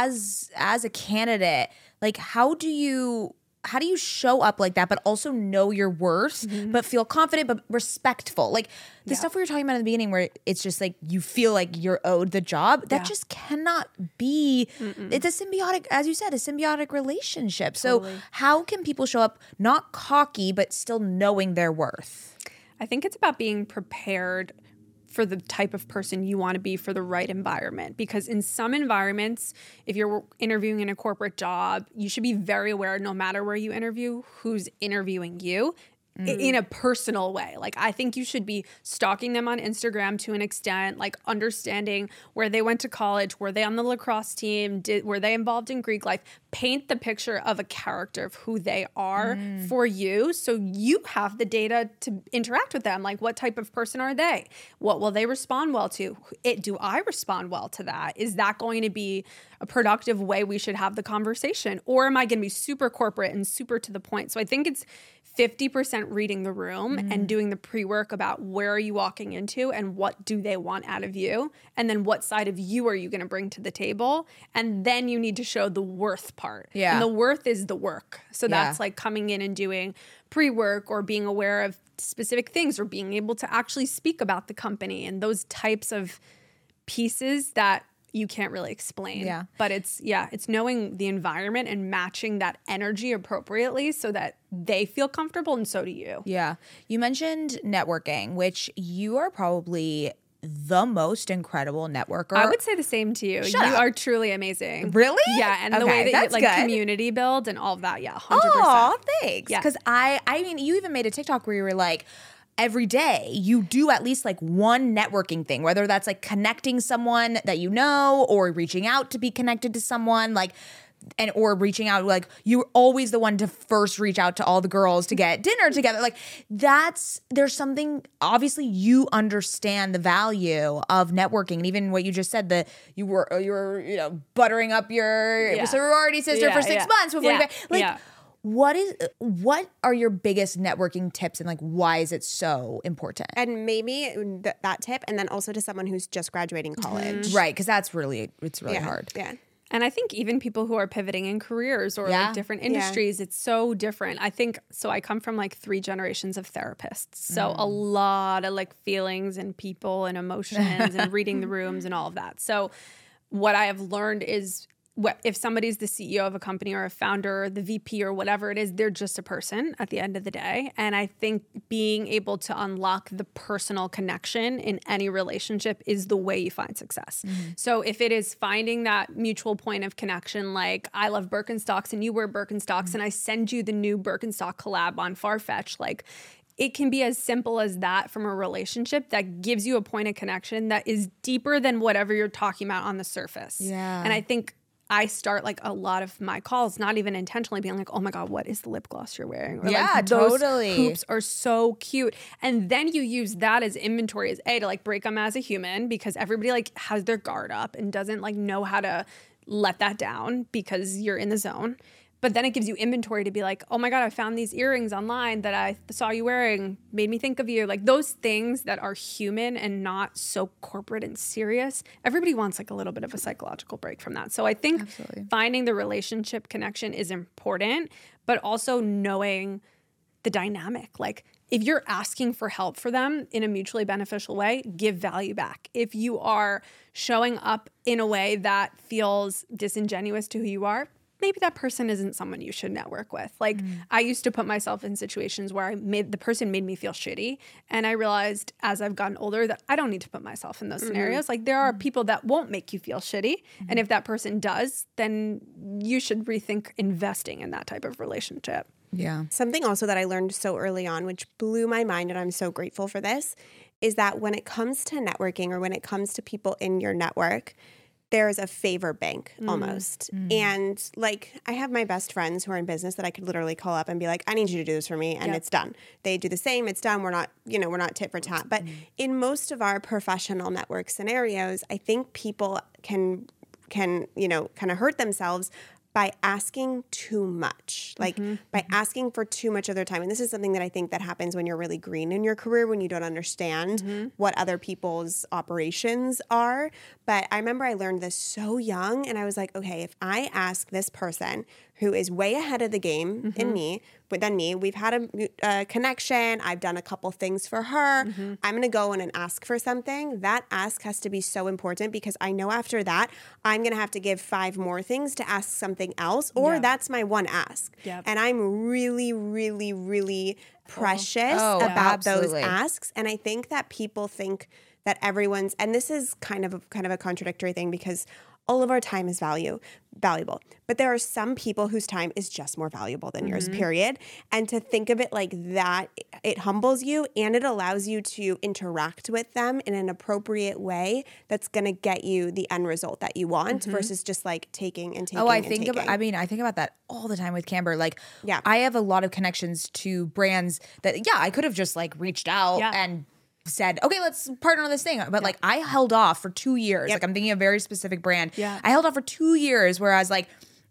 as as a candidate, like how do you how do you show up like that, but also know your worth, but feel confident, but respectful? Like the stuff we were talking about in the beginning, where it's just like you feel like you're owed the job. That Yeah. just cannot be. It's a symbiotic, as you said, a symbiotic relationship. So how can people show up not cocky, but still knowing their worth? I think it's about being prepared for the type of person you want to be for the right environment. Because in some environments, if you're interviewing in a corporate job, you should be very aware, no matter where you interview, who's interviewing you i- in a personal way. Like, I think you should be stalking them on Instagram to an extent, like understanding where they went to college, were they on the lacrosse team, did were they involved in Greek life? Paint the picture of a character of who they are for you, so you have the data to interact with them. Like, what type of person are they? What will they respond well to? It, do I respond well to that? Is that going to be a productive way we should have the conversation? Or am I going to be super corporate and super to the point? So I think it's fifty percent reading the room and doing the pre-work about where are you walking into and what do they want out of you, and then what side of you are you going to bring to the table, and then you need to show the worth part. Yeah. And the worth is the work. So Yeah. that's like coming in and doing pre-work or being aware of specific things or being able to actually speak about the company and those types of pieces that you can't really explain. Yeah. But it's, yeah, it's knowing the environment and matching that energy appropriately so that they feel comfortable and so do you. Yeah. You mentioned networking, which you are probably the most incredible networker. I would say the same to you. Shut you up. are truly amazing. Really? Yeah. And the Okay, way that that's you like good. community build and all of that. Yeah. one hundred percent. Oh, thanks. Yeah. Because I, I mean, you even made a TikTok where you were like, every day you do at least like one networking thing, whether that's like connecting someone that you know or reaching out to be connected to someone like and or reaching out, like you're always the one to first reach out to all the girls to get dinner together. Like that's, there's something, obviously you understand the value of networking. And even what you just said, that you were, you were, you know, buttering up your Yeah. sorority sister Yeah, for six yeah. months before Yeah, you got, like, yeah. what is, what are your biggest networking tips and like, why is it so important? And maybe th- that tip, and then also to someone who's just graduating college. Right. Cause that's really, it's really Yeah. hard. Yeah. And I think even people who are pivoting in careers or Yeah. like different industries, it's so different. I think, so I come from like three generations of therapists. So a lot of like feelings and people and emotions and reading the rooms and all of that. So what I have learned is what if somebody's the C E O of a company or a founder or the V P or whatever it is, they're just a person at the end of the day. And I think being able to unlock the personal connection in any relationship is the way you find success. Mm-hmm. So if it is finding that mutual point of connection, like I love Birkenstocks and you wear Birkenstocks Mm-hmm. and I send you the new Birkenstock collab on Farfetch, like it can be as simple as that from a relationship that gives you a point of connection that is deeper than whatever you're talking about on the surface. Yeah. And I think I start like a lot of my calls, not even intentionally being like, oh my God, what is the lip gloss you're wearing? Or Yeah, like, those totally. hoops are so cute. And then you use that as inventory as A, to like break them as a human, because everybody like has their guard up and doesn't like know how to let that down because you're in the zone. But then it gives you inventory to be like, oh my God, I found these earrings online that I saw you wearing, made me think of you. Like those things that are human and not so corporate and serious. Everybody wants like a little bit of a psychological break from that. So I think Absolutely. finding the relationship connection is important, but also knowing the dynamic. Like if you're asking for help for them in a mutually beneficial way, give value back. If you are showing up in a way that feels disingenuous to who you are, maybe that person isn't someone you should network with. Like Mm. I used to put myself in situations where I made the person made me feel shitty. And I realized as I've gotten older that I don't need to put myself in those Mm-hmm. scenarios. Like there are people that won't make you feel shitty. And if that person does, then you should rethink investing in that type of relationship. Yeah. Something also that I learned so early on, which blew my mind, and I'm so grateful for this, is that when it comes to networking or when it comes to people in your network, there's a favor bank almost. And like I have my best friends who are in business that I could literally call up and be like, I need you to do this for me. And Yep. it's done. They do the same. It's done. We're not, you know, we're not tit for tat. But in most of our professional network scenarios, I think people can, can, you know, kind of hurt themselves by asking too much, like by asking for too much of their time. And this is something that I think that happens when you're really green in your career, when you don't understand what other people's operations are. But I remember I learned this so young, and I was like, okay, if I ask this person who is way ahead of the game in me, but than me, we've had a, a connection, I've done a couple things for her, I'm going to go in and ask for something. That ask has to be so important because I know after that, I'm going to have to give five more things to ask something else, or Yeah. that's my one ask. Yep. And I'm really, really, really precious Oh, about absolutely. those asks. And I think that people think that everyone's, and this is kind of a, kind of a contradictory thing because all of our time is value valuable, but there are some people whose time is just more valuable than yours, period. And to think of it like that, it humbles you and it allows you to interact with them in an appropriate way that's going to get you the end result that you want versus just like taking and taking Oh, I and think taking. about, I mean, I think about that all the time with Camber. Like, Yeah. I have a lot of connections to brands that, yeah, I could have just like reached out Yeah. and said, okay, let's partner on this thing. But like, I held off for two years. Yep. Like, I'm thinking of a very specific brand. Yeah. I held off for two years, whereas like,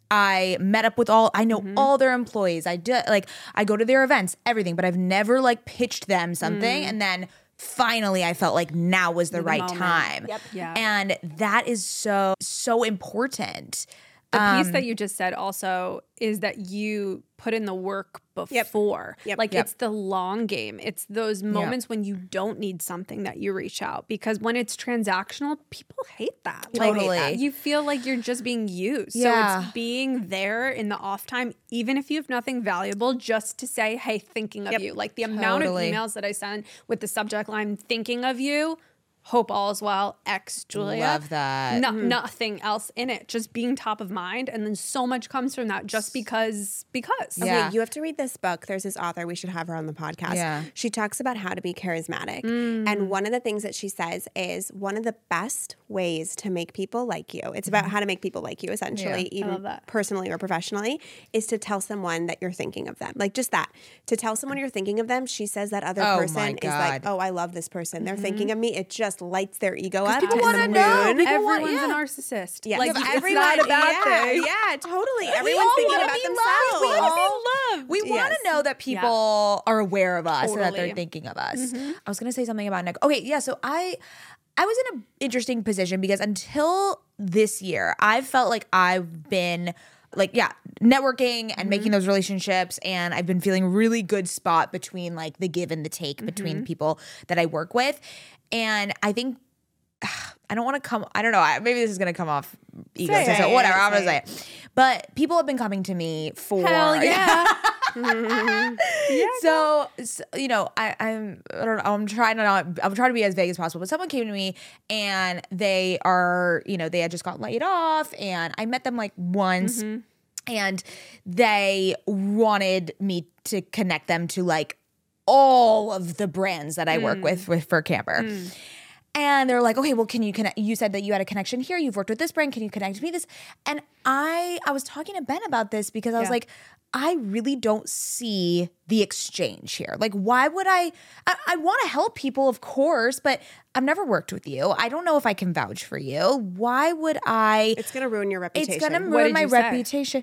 I met up with all, I know Mm-hmm. all their employees. I do, like, I go to their events, everything, but I've never like pitched them something. Mm. And then finally I felt like now was the, right moment. time. Yep. Yeah. And that is so, so important. The Um, piece that you just said also is that you put in the work before. Yep. Like Yep. it's the long game. It's those moments when you don't need something that you reach out, because when it's transactional, people hate that. Like, Totally. you feel like you're just being used. So Yeah. it's being there in the off time, even if you have nothing valuable, just to say, hey, thinking of Yep. you. Like the amount Totally. of emails that I send with the subject line, thinking of you, Hope All Is Well, ex Julia. Love that. No, Mm-hmm. Nothing else in it. Just being top of mind. And then so much comes from that just because, because. Yeah. Okay, you have to read this book. There's this author. We should have her on the podcast. Yeah. She talks about how to be charismatic. Mm. And one of the things that she says is one of the best ways to make people like you, it's about how to make people like you, essentially, Yeah. even love that. personally or professionally, is to tell someone that you're thinking of them. Like just that. To tell someone you're thinking of them, she says that other Oh, my person is like, God. oh, I love this person. They're thinking of me. It just lights their ego up. people to wanna the know. moon. People want- Everyone's yeah. a narcissist. Yeah. Like, Yeah, it's everyone- not a bad yeah, thing. Yeah, totally. We Everyone's all thinking wanna about be themselves. loved. We wanna be loved. We want Yes. to know that people are aware of us and that they're Totally. thinking of us. I was going to say something about Nick. Okay, yeah. So I, I was in an interesting position because until this year, I felt like I've been like, yeah, networking and making those relationships, and I've been feeling really good spot between like the give and the take between people that I work with, and I think. I don't want to come. I don't know. I, maybe this is gonna come off egotistic. it, Whatever. I'm say gonna say it. But people have been coming to me for Hell yeah. so, so, you know, I, I'm I don't know, I'm trying to not I'm trying to be as vague as possible. But someone came to me and they are, you know, they had just got laid off, and I met them like once, and they wanted me to connect them to like all of the brands that I work with with for Camper. And they're like, okay, well, can you connect? You said that you had a connection here. You've worked with this brand. Can you connect me this? And I, I was talking to Ben about this because I was Yeah. like, I really don't see the exchange here. Like, why would I? I, I want to help people, of course, but I've never worked with you. I don't know if I can vouch for you. Why would I? It's going to ruin your reputation. It's gonna What ruin did my you say? reputation.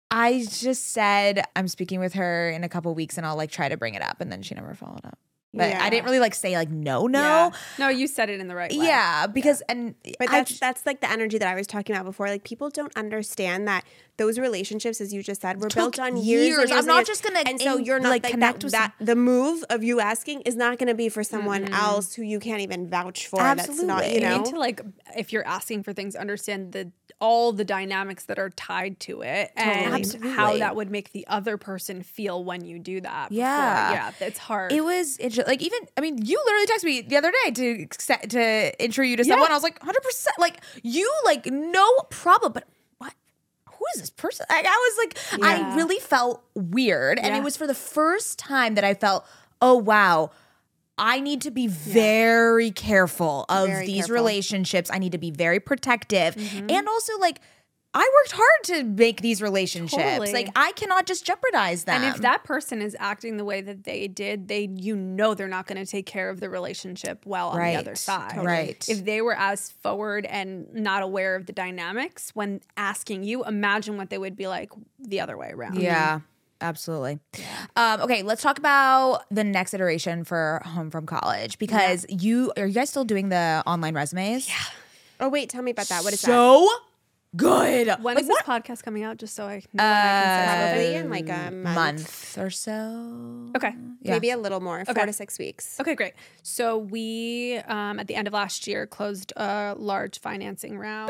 I just said I'm speaking with her in a couple weeks, and I'll like try to bring it up, and then she never followed up. But Yeah. I didn't really like say like no, no. Yeah. No, you said it in the right way. Yeah, because and But I that's j- that's like the energy that I was talking about before. Like people don't understand that those relationships, as you just said, were built on years. years. And years I'm and not years. just gonna And so in- you're not like, like connect that, with that. The move of you asking is not going to be for someone else who you can't even vouch for. That's not, Absolutely. you You know. need to like, if you're asking for things, understand the all the dynamics that are tied to it and Absolutely. how that would make the other person feel when you do that. before. Yeah. yeah, it's hard. it was it just, like even I mean you literally texted me the other day to accept- to intro you to someone. I was like one hundred percent like you like no problem, but what? Who is this person? Like, I was like I Yeah. really felt weird, and Yeah. it was for the first time that I felt oh wow. I need to be very careful of Very these careful. relationships. I need to be very protective. And also, like, I worked hard to make these relationships. Totally. Like, I cannot just jeopardize them. and if that person is acting the way that they did, they you know they're not going to take care of the relationship well on Right. the other side. Totally. Right. If they were as forward and not aware of the dynamics when asking you, imagine what they would be like the other way around. Yeah, absolutely. Um, okay, let's talk about the next iteration for Home from College because you are you guys still doing the online resumes? Yeah. Oh wait, tell me about that. What is that? So good. When like, is what this podcast coming out? Just so I know when I can say Probably something. in like a month, month or so? Okay. Yeah. maybe a little more, four Okay. to six weeks. Okay, great. So we, um, at the end of last year, closed a large financing round.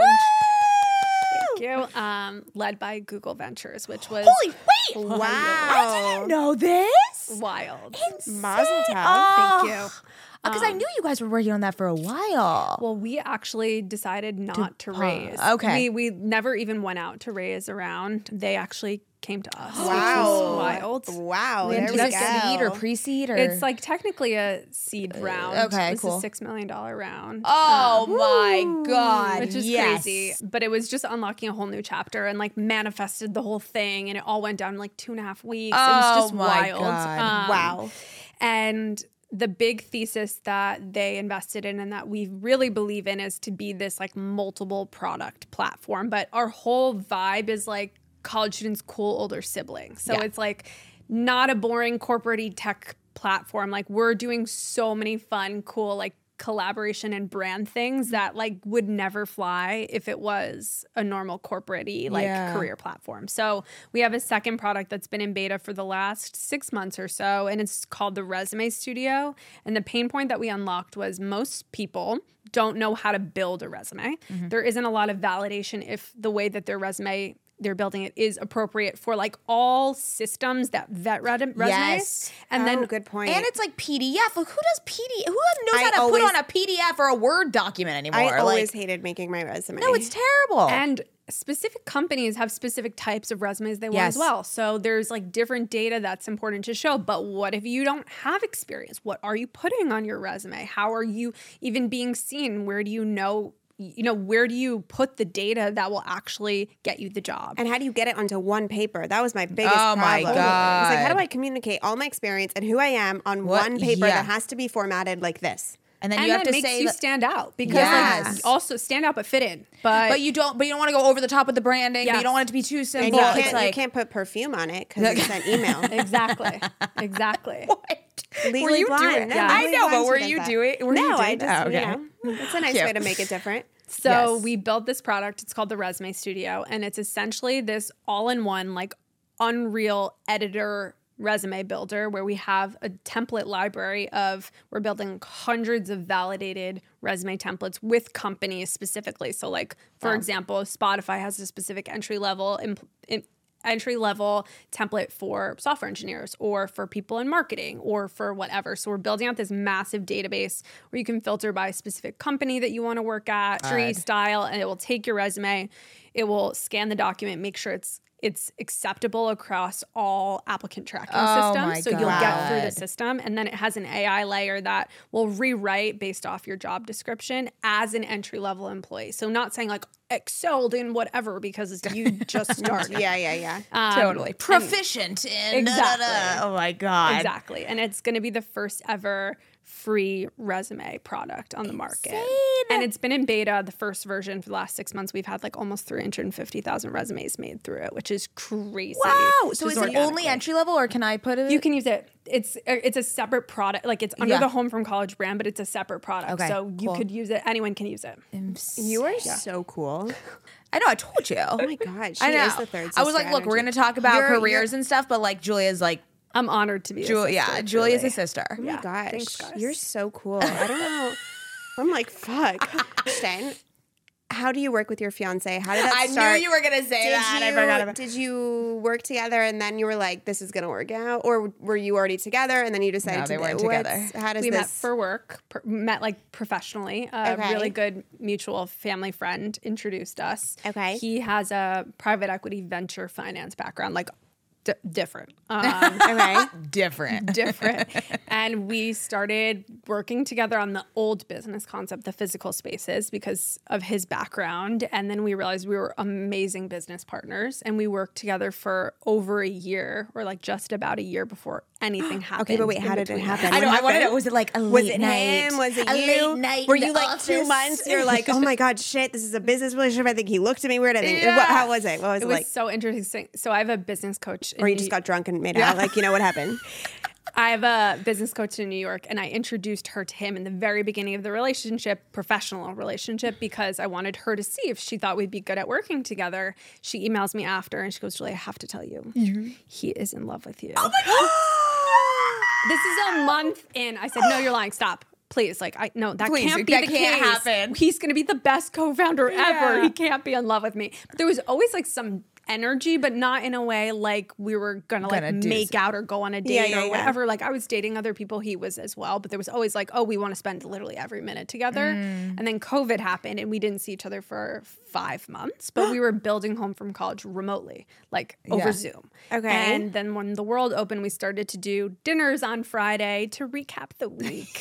Thank you. Um, led by Google Ventures, which was Holy wait! Wow. I didn't know this. wild. Mazel tov. Oh. Thank you. Because I knew you guys were working on that for a while. Well, we actually decided not to, pause. raise. Okay. We we never even went out to raise a round. They actually came to us. Wow. Which was wild. Wow. There Is we it go. seed or pre-seed or? It's like technically a seed round. okay, It's cool. a six million dollar round. oh Um, my god, which is yes. crazy. But it was just unlocking a whole new chapter and like manifested the whole thing, and it all went down in like two and a half weeks. it was Oh just my wild. God. Um, Wow. And the big thesis that they invested in and that we really believe in is to be this like multiple product platform. But our whole vibe is like college students' cool older siblings. So Yeah. it's like not a boring corporate tech platform. Like we're doing so many fun, cool, like collaboration and brand things that like would never fly if it was a normal corporate-y like Yeah. career platform. So we have a second product that's been in beta for the last six months or so, and it's called the Resume Studio. And the pain point that we unlocked was most people don't know how to build a resume. There isn't a lot of validation if the way that their resume they're building it is appropriate for like all systems that vet res- resumes. Yes. And Oh, then good point. And it's like P D F. Like, who does P D F? Who knows I how to always- put on a P D F or a Word document anymore? I always like, hated making my resume. no, it's terrible. And specific companies have specific types of resumes they want Yes. as well. So there's like different data that's important to show. But what if you don't have experience? What are you putting on your resume? How are you even being seen? Where do you know, you know, where do you put the data that will actually get you the job? And how do you get it onto one paper? That was my biggest Oh, my problem. It's like, how do God. I communicate all my experience and who I am on What- one paper yeah. that has to be formatted like this? and then and you have that to makes say you that- stand out because Yes. like, also stand out but fit in. But, but you don't. But you don't want to go over the top with the branding. But Yes. you don't want it to be too And simple. you It's can't, you like, can't put perfume on it because it's an email. exactly, exactly. what? Legally Were you blonde. doing? No, Yeah. I Legally know, but Blonde, were she does you that. doing? Were no, you doing I just, that? Okay. you know, it's a nice Cute. way to make it different. So Yes. we built this product. It's called the Resume Studio, and it's essentially this all-in-one like Unreal editor resume builder where we have a template library of we're building hundreds of validated resume templates with companies specifically. So like for example, Spotify has a specific entry level imp- in, entry level template for software engineers or for people in marketing or for whatever. So we're building out this massive database where you can filter by a specific company that you want to work at, tree style, and it will take your resume, it will scan the document, make sure it's it's acceptable across all applicant tracking Oh systems. my So you'll get through the God. system. And then it has an A I layer that will rewrite based off your job description as an entry level employee. So not saying like excelled in whatever because you just started. Yeah, yeah, yeah. Um, Totally proficient in da, da, da. Exactly. Oh my God. Exactly. And it's going to be the first ever free resume product on the market. And it's been in beta, the first version, for the last six months. We've had like almost three hundred fifty thousand resumes made through it, which is crazy. Wow. So Just is it only organically. entry level, or can I put it? You can use it. It's it's a separate product. Like it's under Yeah. the Home from College brand, but it's a separate product. Okay, So you cool. could use it. Anyone can use it. You are so cool. I know. I told you. Oh my God. She I know. is the third I was sister like, look, we're energy. going to talk about You're- careers you're- and stuff, but like Julia's like, I'm honored to be. a Julia, sister, yeah, Julia's truly. a sister. Oh my Yeah. gosh. Thanks, guys. You're so cool. I don't know. I'm like, fuck. Ashton, how do you work with your fiance? How did that I start? knew you were gonna say Did that. you, I forgot about. did you work together and then you were like, this is going to work out? Or were you already together and then you decided No, to they weren't what's- together. How does We this met for work, per, met like professionally. A Okay. really good mutual family friend introduced us. Okay. He has a private equity venture finance background, like d- different. Um, Okay. Different. different. And we started working together on the old business concept, the physical spaces, because of his background. And then we realized we were amazing business partners. And we worked together for over a year, or like just about a year before anything happened. Okay, but wait, in how did it between. happen? I know. What I want to happened? know. Was it like a late Was it night? him? Was it a you? Late night Were in you the like two office? months? You're like, oh my God, shit, this is a business relationship. I think he looked at me weird. I think, Yeah. what, how was it? What was it, It was like? so interesting. So I have a business coach. in Or you New- just got drunk and made out? Like, you know what happened? I have a business coach in New York, and I introduced her to him in the very beginning of the relationship, professional relationship, because I wanted her to see if she thought we'd be good at working together. She emails me after, and she goes, Julia, I have to tell you, he is in love with you. Oh my God! This is a month in. I said, no, you're lying. Stop. Please, like, I no, that Please, can't be that the can't case. happen. He's going to be the best co-founder ever. He can't be in love with me. But there was always like some energy, but not in a way like we were gonna like Gonna do make some- out or go on a date Yeah, yeah, or yeah. whatever. Like I was dating other people, he was as well, but there was always like, oh, we want to spend literally every minute together. Mm. And then COVID happened and we didn't see each other for five months, but we were building Home from College remotely, like over Yeah. Zoom. Okay. And then when the world opened, we started to do dinners on Friday to recap the week.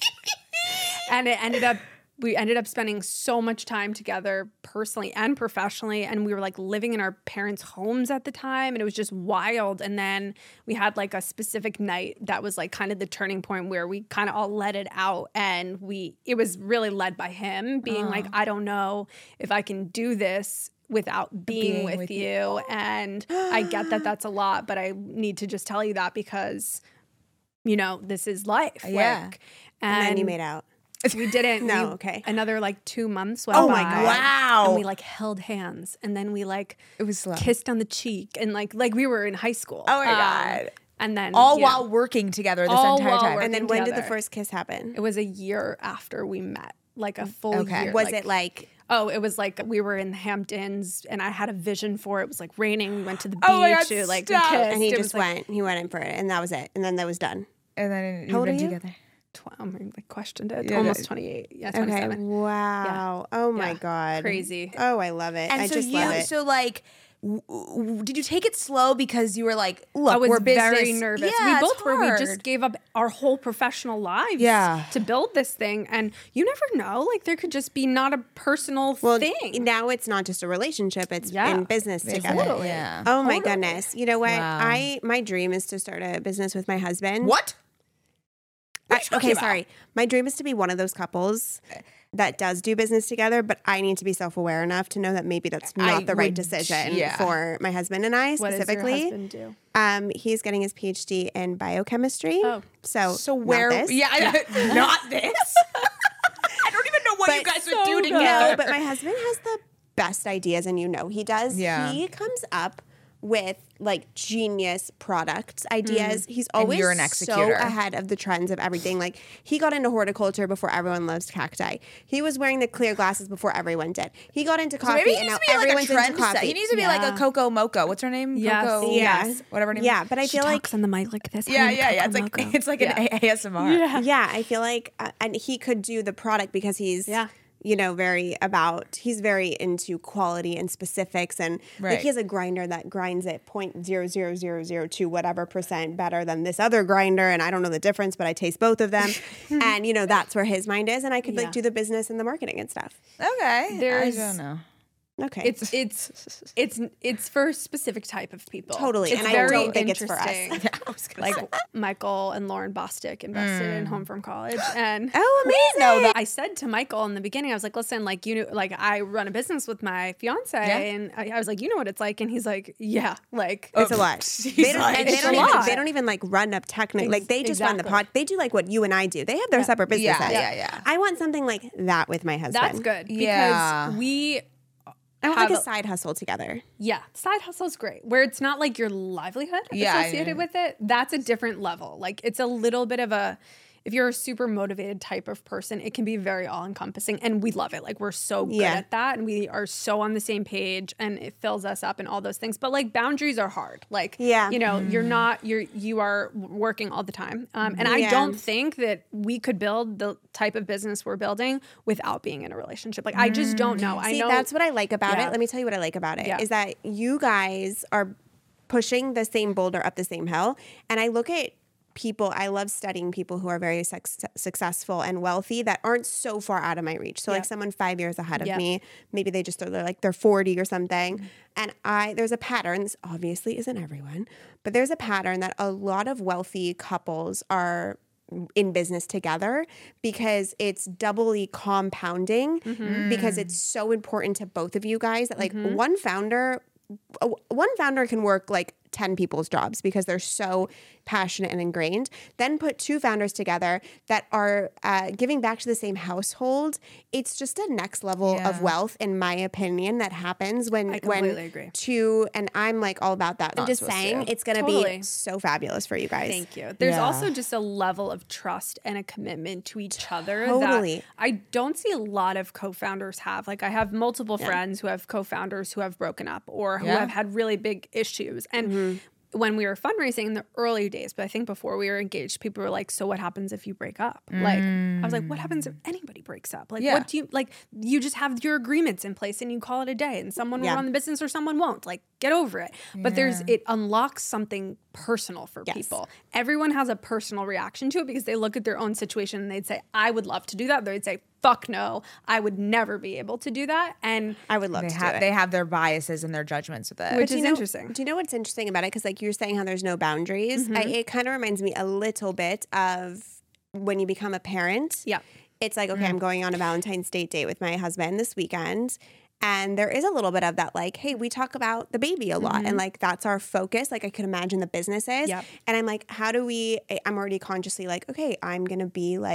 And it ended up, we ended up spending so much time together personally and professionally. And we were like living in our parents' homes at the time. And it was just wild. And then we had like a specific night that was like kind of the turning point where we kind of all let it out. And we, it was really led by him being like, I don't know if I can do this without being, Being with, with you. And I get that that's a lot, but I need to just tell you that because, you know, this is life. Yeah. Like, And then you made out. we didn't. No, we- okay. Another like two months went Oh by. my God. Wow. And we like held hands, and then we like It was slow. kissed on the cheek, and like like we were in high school. Oh my God. And then All you know, while working together this All entire while time. working And then when did the together. first kiss happen? it was a year after we met, like a full Okay. year. Was like, it like Oh, it was like we were in the Hamptons and I had a vision for it. It was like raining. We went to the beach. Oh my God, it, like we stop. kissed. And he It just was, like, went. He went in for it, and that was it. And then that was done. And then How old you've are been you? together. Tw- I like questioned it. Yeah, Almost yeah. twenty-eight. Yeah, Okay. twenty-seven. Wow. Oh my Yeah. God. Crazy. Oh, I love it. And I so just you, love it. so like, w- w- did you take it slow because you were like, look, I was we're business. very nervous. Yeah, we it's both were. We hard. just gave up our whole professional lives Yeah. to build this thing. And you never know. Like there could just be not a personal well, thing. now it's not just a relationship; it's Yeah. in business together. Totally. Yeah. Oh my Totally. goodness! You know what? Wow. I my dream is to start a business with my husband. What? I- What are you talking okay, about? sorry. My dream is to be one of those couples that does do business together, but I need to be self-aware enough to know that maybe that's not I the right would- decision yeah. for my husband and I What does your specifically. husband do? Um, he's getting his P H D in biochemistry. Oh. so So not where? this. Yeah, I- not this. I don't even know what you But guys so would do good. together. No, but my husband has the best ideas, and you know he does. Yeah. He comes up with like genius product ideas. He's always you're an so executor. ahead of the trends of everything. Like he got into horticulture before everyone loves cacti. He was wearing the clear glasses before everyone did. He got into So coffee, maybe he and needs now to be like a everyone's trend into coffee. set. He needs to be like Yeah. a Coco Mocha. What's her name? Yes. Coco. Yeah. Whatever her name. Yeah, but I She feel like talks on the mic like this. Yeah, Hi, I'm yeah, yeah. It's Coco like Moco. it's like Yeah. an A S M R. Yeah. yeah, I feel like, uh, and he could do the product because he's, Yeah. you know, very about, he's very into quality and specifics. And like Right. he has a grinder that grinds at point zero zero zero zero two whatever percent better than this other grinder. And I don't know the difference, but I taste both of them. And, you know, that's where his mind is. And I could Yeah. like do the business and the marketing and stuff. Okay. There's- I don't know. Okay. It's it's it's it's for a specific type of people. Totally, It's and I very don't think it's for us. interesting. I was gonna Like say. Michael and Lauren Bostic invested in Home from College, and oh, amazing. I said to Michael in the beginning, I was like, "Listen, like you know, like I run a business with my fiance, and I, I was like, you know what it's like," and he's like, "Yeah, like It's a lot. They don't, like, and they it's don't a even. lot. They don't even like run up technically. Like they just run the Exactly. pod. They do like what you and I do. They have their separate Yeah, businesses. yeah, yeah. I want something like that with my husband. that's good because Yeah. we." I want have like a a- side hustle together. Yeah, side hustle is great. Where it's not like your livelihood Yeah, associated yeah. with it. That's a different level. Like it's a little bit of a. If you're a super motivated type of person, it can be very all encompassing, and we love it. Like we're so good Yeah. at that, and we are so on the same page, and it fills us up and all those things. But like boundaries are hard. Like Yeah. you know, you're not you're you are working all the time, um, and I Yeah. don't think that we could build the type of business we're building without being in a relationship. Like I just don't know. I See, know that's what I like about Yeah. it. Let me tell you what I like about it Yeah. is that you guys are pushing the same boulder up the same hill, and I look at people. I love studying people who are very suc successful and wealthy that aren't so far out of my reach. So like Yeah. someone five years ahead of Yeah. me, maybe they just they're like they're forty or something, and I there's a pattern. This obviously isn't everyone, but there's a pattern that a lot of wealthy couples are in business together because it's doubly compounding because it's so important to both of you guys that like one founder uh, one founder can work like ten people's jobs because they're so passionate and ingrained. Then put two founders together that are uh, giving back to the same household. It's just a next level Yeah. of wealth, in my opinion, that happens when I when completely agree. two and I'm like all about that. I'm Not just supposed saying to. it's gonna Totally. be so fabulous for you guys. Thank you. There's Yeah. also just a level of trust and a commitment to each other Totally. that I don't see a lot of co-founders have. Like I have multiple friends who have co-founders who have broken up or who Yeah. have had really big issues. And when we were fundraising in the early days, but I think before we were engaged, people were like, "So what happens if you break up?" Like I was like, "What happens if anybody breaks up? Like Yeah. what do you like? You just have your agreements in place and you call it a day, and someone will Yeah. run the business or someone won't. Like get over it." But there's it unlocks something personal for Yes. people. Everyone has a personal reaction to it because they look at their own situation and they'd say, "I would love to do that." They'd say, "Fuck no, I would never be able to do that." And I would love They to have do it. they have their biases and their judgments with it. Which do is you know- interesting. Do you know what's interesting about it? Because like you're saying how there's no boundaries. Mm-hmm. I, it kind of reminds me a little bit of when you become a parent. Yeah. It's like, Mm. okay, I'm going on a Valentine's Day date with my husband this weekend. And there is a little bit of that, like, hey, we talk about the baby a lot. And like, that's our focus. Like, I could imagine the business is. Yep. And I'm like, how do we, I'm already consciously like, okay, I'm going to be like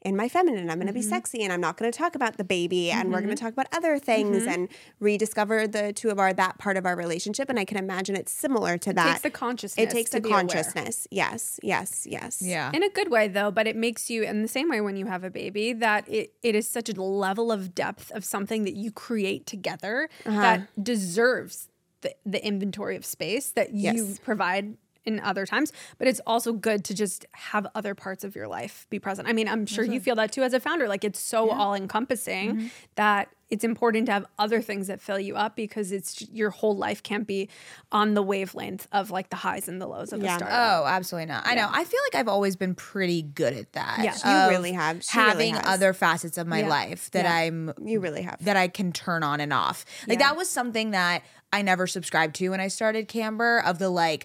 in my feminine. I'm going to Mm-hmm. be sexy, and I'm not going to talk about the baby, and mm-hmm. we're going to talk about other things mm-hmm. and rediscover the two of our that part of our relationship. And I can imagine it's similar to it that. It takes the consciousness. It takes to the consciousness. Aware. Yes, yes, yes. Yeah. In a good way, though, but it makes you, in the same way when you have a baby, that it, it is such a level of depth of something that you create together uh-huh. that deserves the, the inventory of space that you yes. provide in other times. But it's also good to just have other parts of your life be present. I mean, I'm sure mm-hmm. you feel that too as a founder. Like, it's so yeah. all encompassing mm-hmm. that it's important to have other things that fill you up, because it's your whole life can't be on the wavelength of like the highs and the lows of yeah. the start. Oh, absolutely not. I yeah. know. I feel like I've always been pretty good at that. Yes, you really have. She having really other facets of my yeah. life that yeah. I'm you really have that I can turn on and off. Like yeah. that was something that I never subscribed to when I started Camber, of the like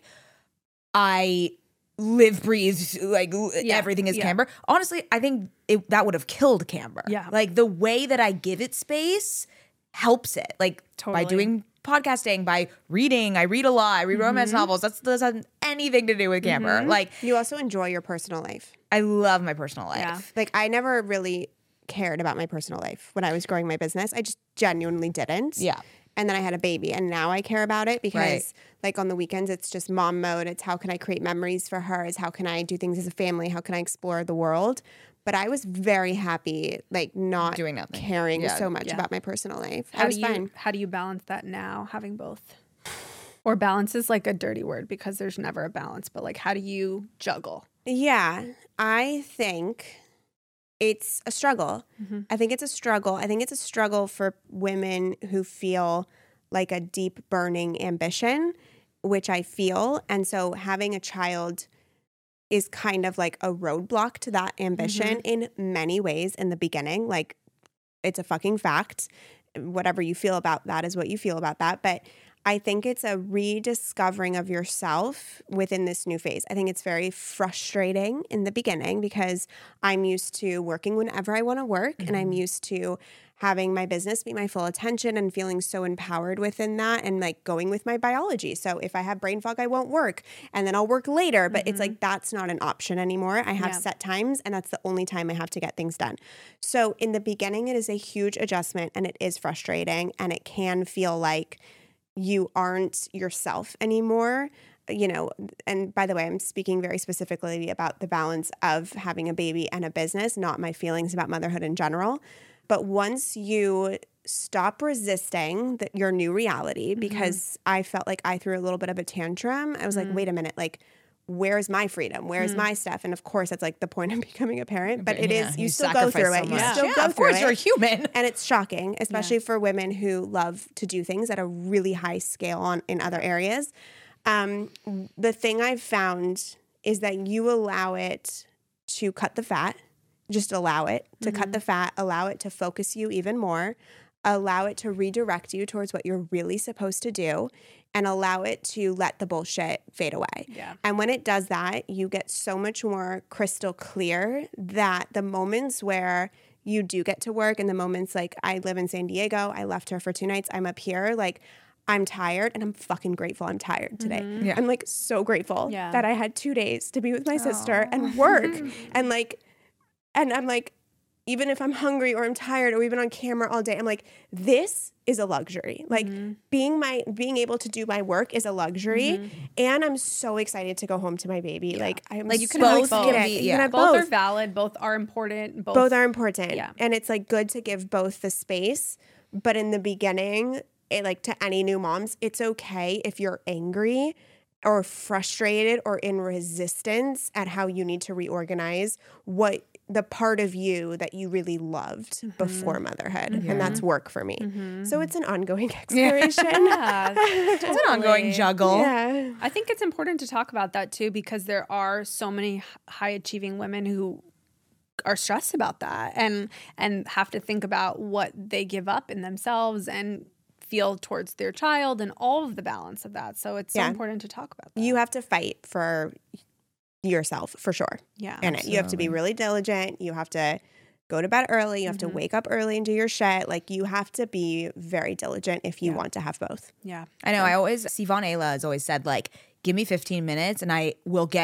I live, breathe, like yeah. everything is yeah. Camber. Honestly, I think it, that would have killed Camber. Yeah. Like the way that I give it space helps it. Like totally. by doing podcasting, by reading. I read a lot. I read mm-hmm. romance novels. That's, that doesn't anything to do with Camber. Mm-hmm. Like you also enjoy your personal life. I love my personal life. Yeah. Like I never really cared about my personal life when I was growing my business. I just genuinely didn't. Yeah. And then I had a baby, and now I care about it because right. like on the weekends, it's just mom mode. It's how can I create memories for her? It's how can I do things as a family? How can I explore the world? But I was very happy, like not doing nothing, caring yeah. so much yeah. about my personal life. How I was do you, fine. How do you balance that now, having both? Or balance is like a dirty word because there's never a balance, but like how do you juggle? Yeah, I think it's a struggle. Mm-hmm. I think it's a struggle. I think it's a struggle for women who feel like a deep burning ambition, which I feel. And so having a child is kind of like a roadblock to that ambition mm-hmm. in many ways in the beginning. Like it's a fucking fact. Whatever you feel about that is what you feel about that. But I think it's a rediscovering of yourself within this new phase. I think it's very frustrating in the beginning because I'm used to working whenever I want to work, mm-hmm. and I'm used to having my business be my full attention and feeling so empowered within that, and like going with my biology. So if I have brain fog, I won't work, and then I'll work later. But mm-hmm. it's like that's not an option anymore. I have yeah. set times, and that's the only time I have to get things done. So in the beginning, it is a huge adjustment, and it is frustrating, and it can feel like you aren't yourself anymore, you know, and by the way, I'm speaking very specifically about the balance of having a baby and a business, not my feelings about motherhood in general. But once you stop resisting the, your new reality, because mm-hmm. I felt like I threw a little bit of a tantrum, I was mm-hmm. like, wait a minute, like, where's my freedom? Where's mm. my stuff? And of course, that's like the point of becoming a parent. But it yeah, is, you, you still go through so it. You much. still yeah, go of through course, it. you're human. And it's shocking, especially yeah. for women who love to do things at a really high scale on in other areas. Um, the thing I've found is that you allow it to cut the fat. Just allow it to mm-hmm. cut the fat. Allow it to focus you even more. Allow it to redirect you towards what you're really supposed to do, and allow it to let the bullshit fade away. Yeah. And when it does that, you get so much more crystal clear that the moments where you do get to work, and the moments like I live in San Diego, I left her for two nights, I'm up here, like I'm tired, and I'm fucking grateful I'm tired today. Mm-hmm. Yeah. I'm like so grateful yeah. that I had two days to be with my sister and work. and like, and I'm like, even if I'm hungry or I'm tired or we've been on camera all day, I'm like, this is a luxury. Like mm-hmm. being my being able to do my work is a luxury, mm-hmm. and I'm so excited to go home to my baby. Yeah. Like I'm like you can so both excited. can be, You yeah. can have both, both are valid. Both are important. Both, both are important. Yeah. And it's like good to give both the space. But in the beginning, it, like to any new moms, it's okay if you're angry or frustrated or in resistance at how you need to reorganize what the part of you that you really loved mm-hmm. before motherhood. Mm-hmm. And that's work for me. Mm-hmm. So it's an ongoing exploration. Yeah, it's an ongoing juggle. Yeah. I think it's important to talk about that too, because there are so many high achieving women who are stressed about that and and have to think about what they give up in themselves and feel towards their child and all of the balance of that. So it's so yeah. important to talk about that. You have to fight for yourself for sure. Yeah. And absolutely. You have to be really diligent. You have to go to bed early. You have mm-hmm. to wake up early and do your shit. Like you have to be very diligent if you yeah. want to have both. Yeah. I know. I always, Sivan Ayla has always said, like, give me fifteen minutes and I will get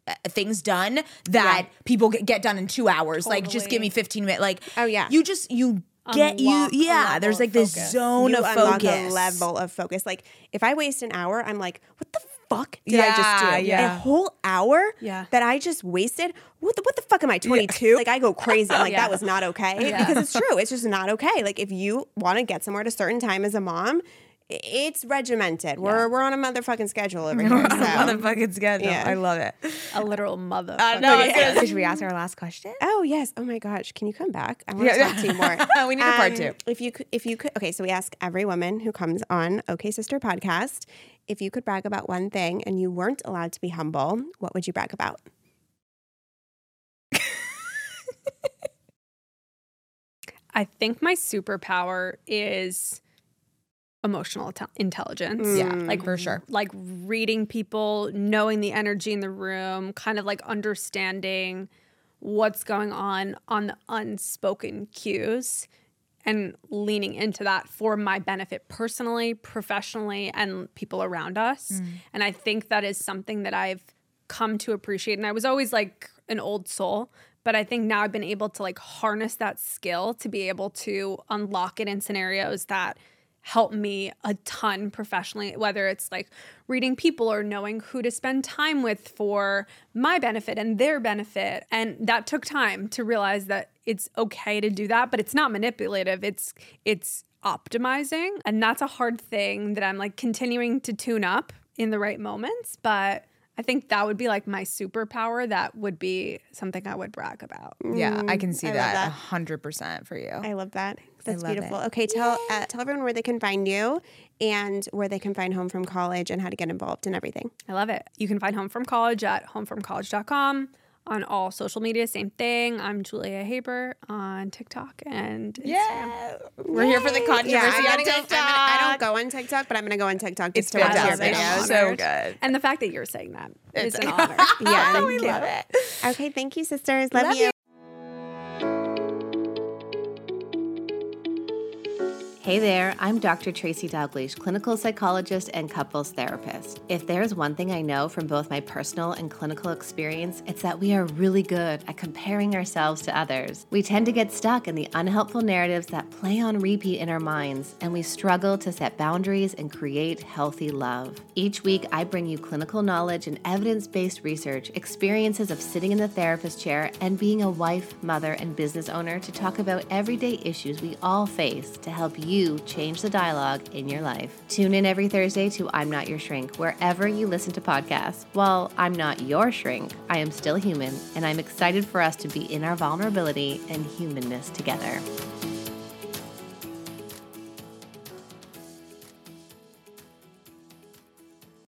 uh, things done that Yeah. people get, get done in two hours. Like, just Totally. give me fifteen minutes. Like, Oh, yeah. you just, you get Unlock a you, yeah, level there's of like this focus. zone you of unlock focus. a level of focus. Like if I waste an hour, I'm like, what the fuck did I Yeah, just do? yeah. A whole hour Yeah. that I just wasted. What the what the fuck am I? twenty-two? Like I go crazy. I'm like, Yeah. that was not okay. Yeah. Because it's true. It's just not okay. Like if you want to get somewhere at a certain time as a mom, i- it's regimented. We're we're on a motherfucking schedule over here. So. Motherfucking schedule. Yeah. I love it. A literal mother. Uh, no, I was gonna say, should we ask our last question? Oh yes. Oh my gosh. Can you come back? I want to Yeah. talk to you more. We need a part Um, two. If you could, if you could. Okay, so we ask every woman who comes on OK Sister podcast if you could brag about one thing and you weren't allowed to be humble, what would you brag about? I think my superpower is emotional inte- intelligence. Yeah, Like for sure. Like reading people, knowing the energy in the room, kind of like understanding what's going on on the unspoken cues and leaning into that for my benefit personally, professionally, and people around us. And I think that is something that I've come to appreciate. And I was always like an old soul, but I think now I've been able to like harness that skill to be able to unlock it in scenarios that help me a ton professionally, whether it's like reading people or knowing who to spend time with for my benefit and their benefit. And that took time to realize that it's okay to do that, but it's not manipulative. It's it's optimizing. And that's a hard thing that I'm like continuing to tune up in the right moments. But I think that would be like my superpower. That would be something I would brag about. Yeah, I can see I love that that. a hundred percent for you. I love that. That's love beautiful. it. Okay, tell uh, tell everyone where they can find you and where they can find Home From College and how to get involved and everything. I love it. You can find Home From College at home from college dot com. On all social media, same thing. I'm Julia Haber on TikTok and Instagram. Yeah, we're here for the controversy Yeah, I'm on gonna go, TikTok. I'm gonna, I don't go on TikTok, but I'm going to go on TikTok just It's to watch your fantastic. videos. I'm so good. And the fact that you're saying that is It's- an honor. Yeah, we love it. Okay, thank you, sisters. Love, Love you. you. Hey there, I'm Doctor Tracy Dalgleish, clinical psychologist and couples therapist. If there's one thing I know from both my personal and clinical experience, it's that we are really good at comparing ourselves to others. We tend to get stuck in the unhelpful narratives that play on repeat in our minds, and we struggle to set boundaries and create healthy love. Each week, I bring you clinical knowledge and evidence-based research, experiences of sitting in the therapist chair, and being a wife, mother, and business owner to talk about everyday issues we all face to help you You change the dialogue in your life. Tune in every Thursday to I'm Not Your Shrink, wherever you listen to podcasts. While I'm not your shrink, I am still human, and I'm excited for us to be in our vulnerability and humanness together.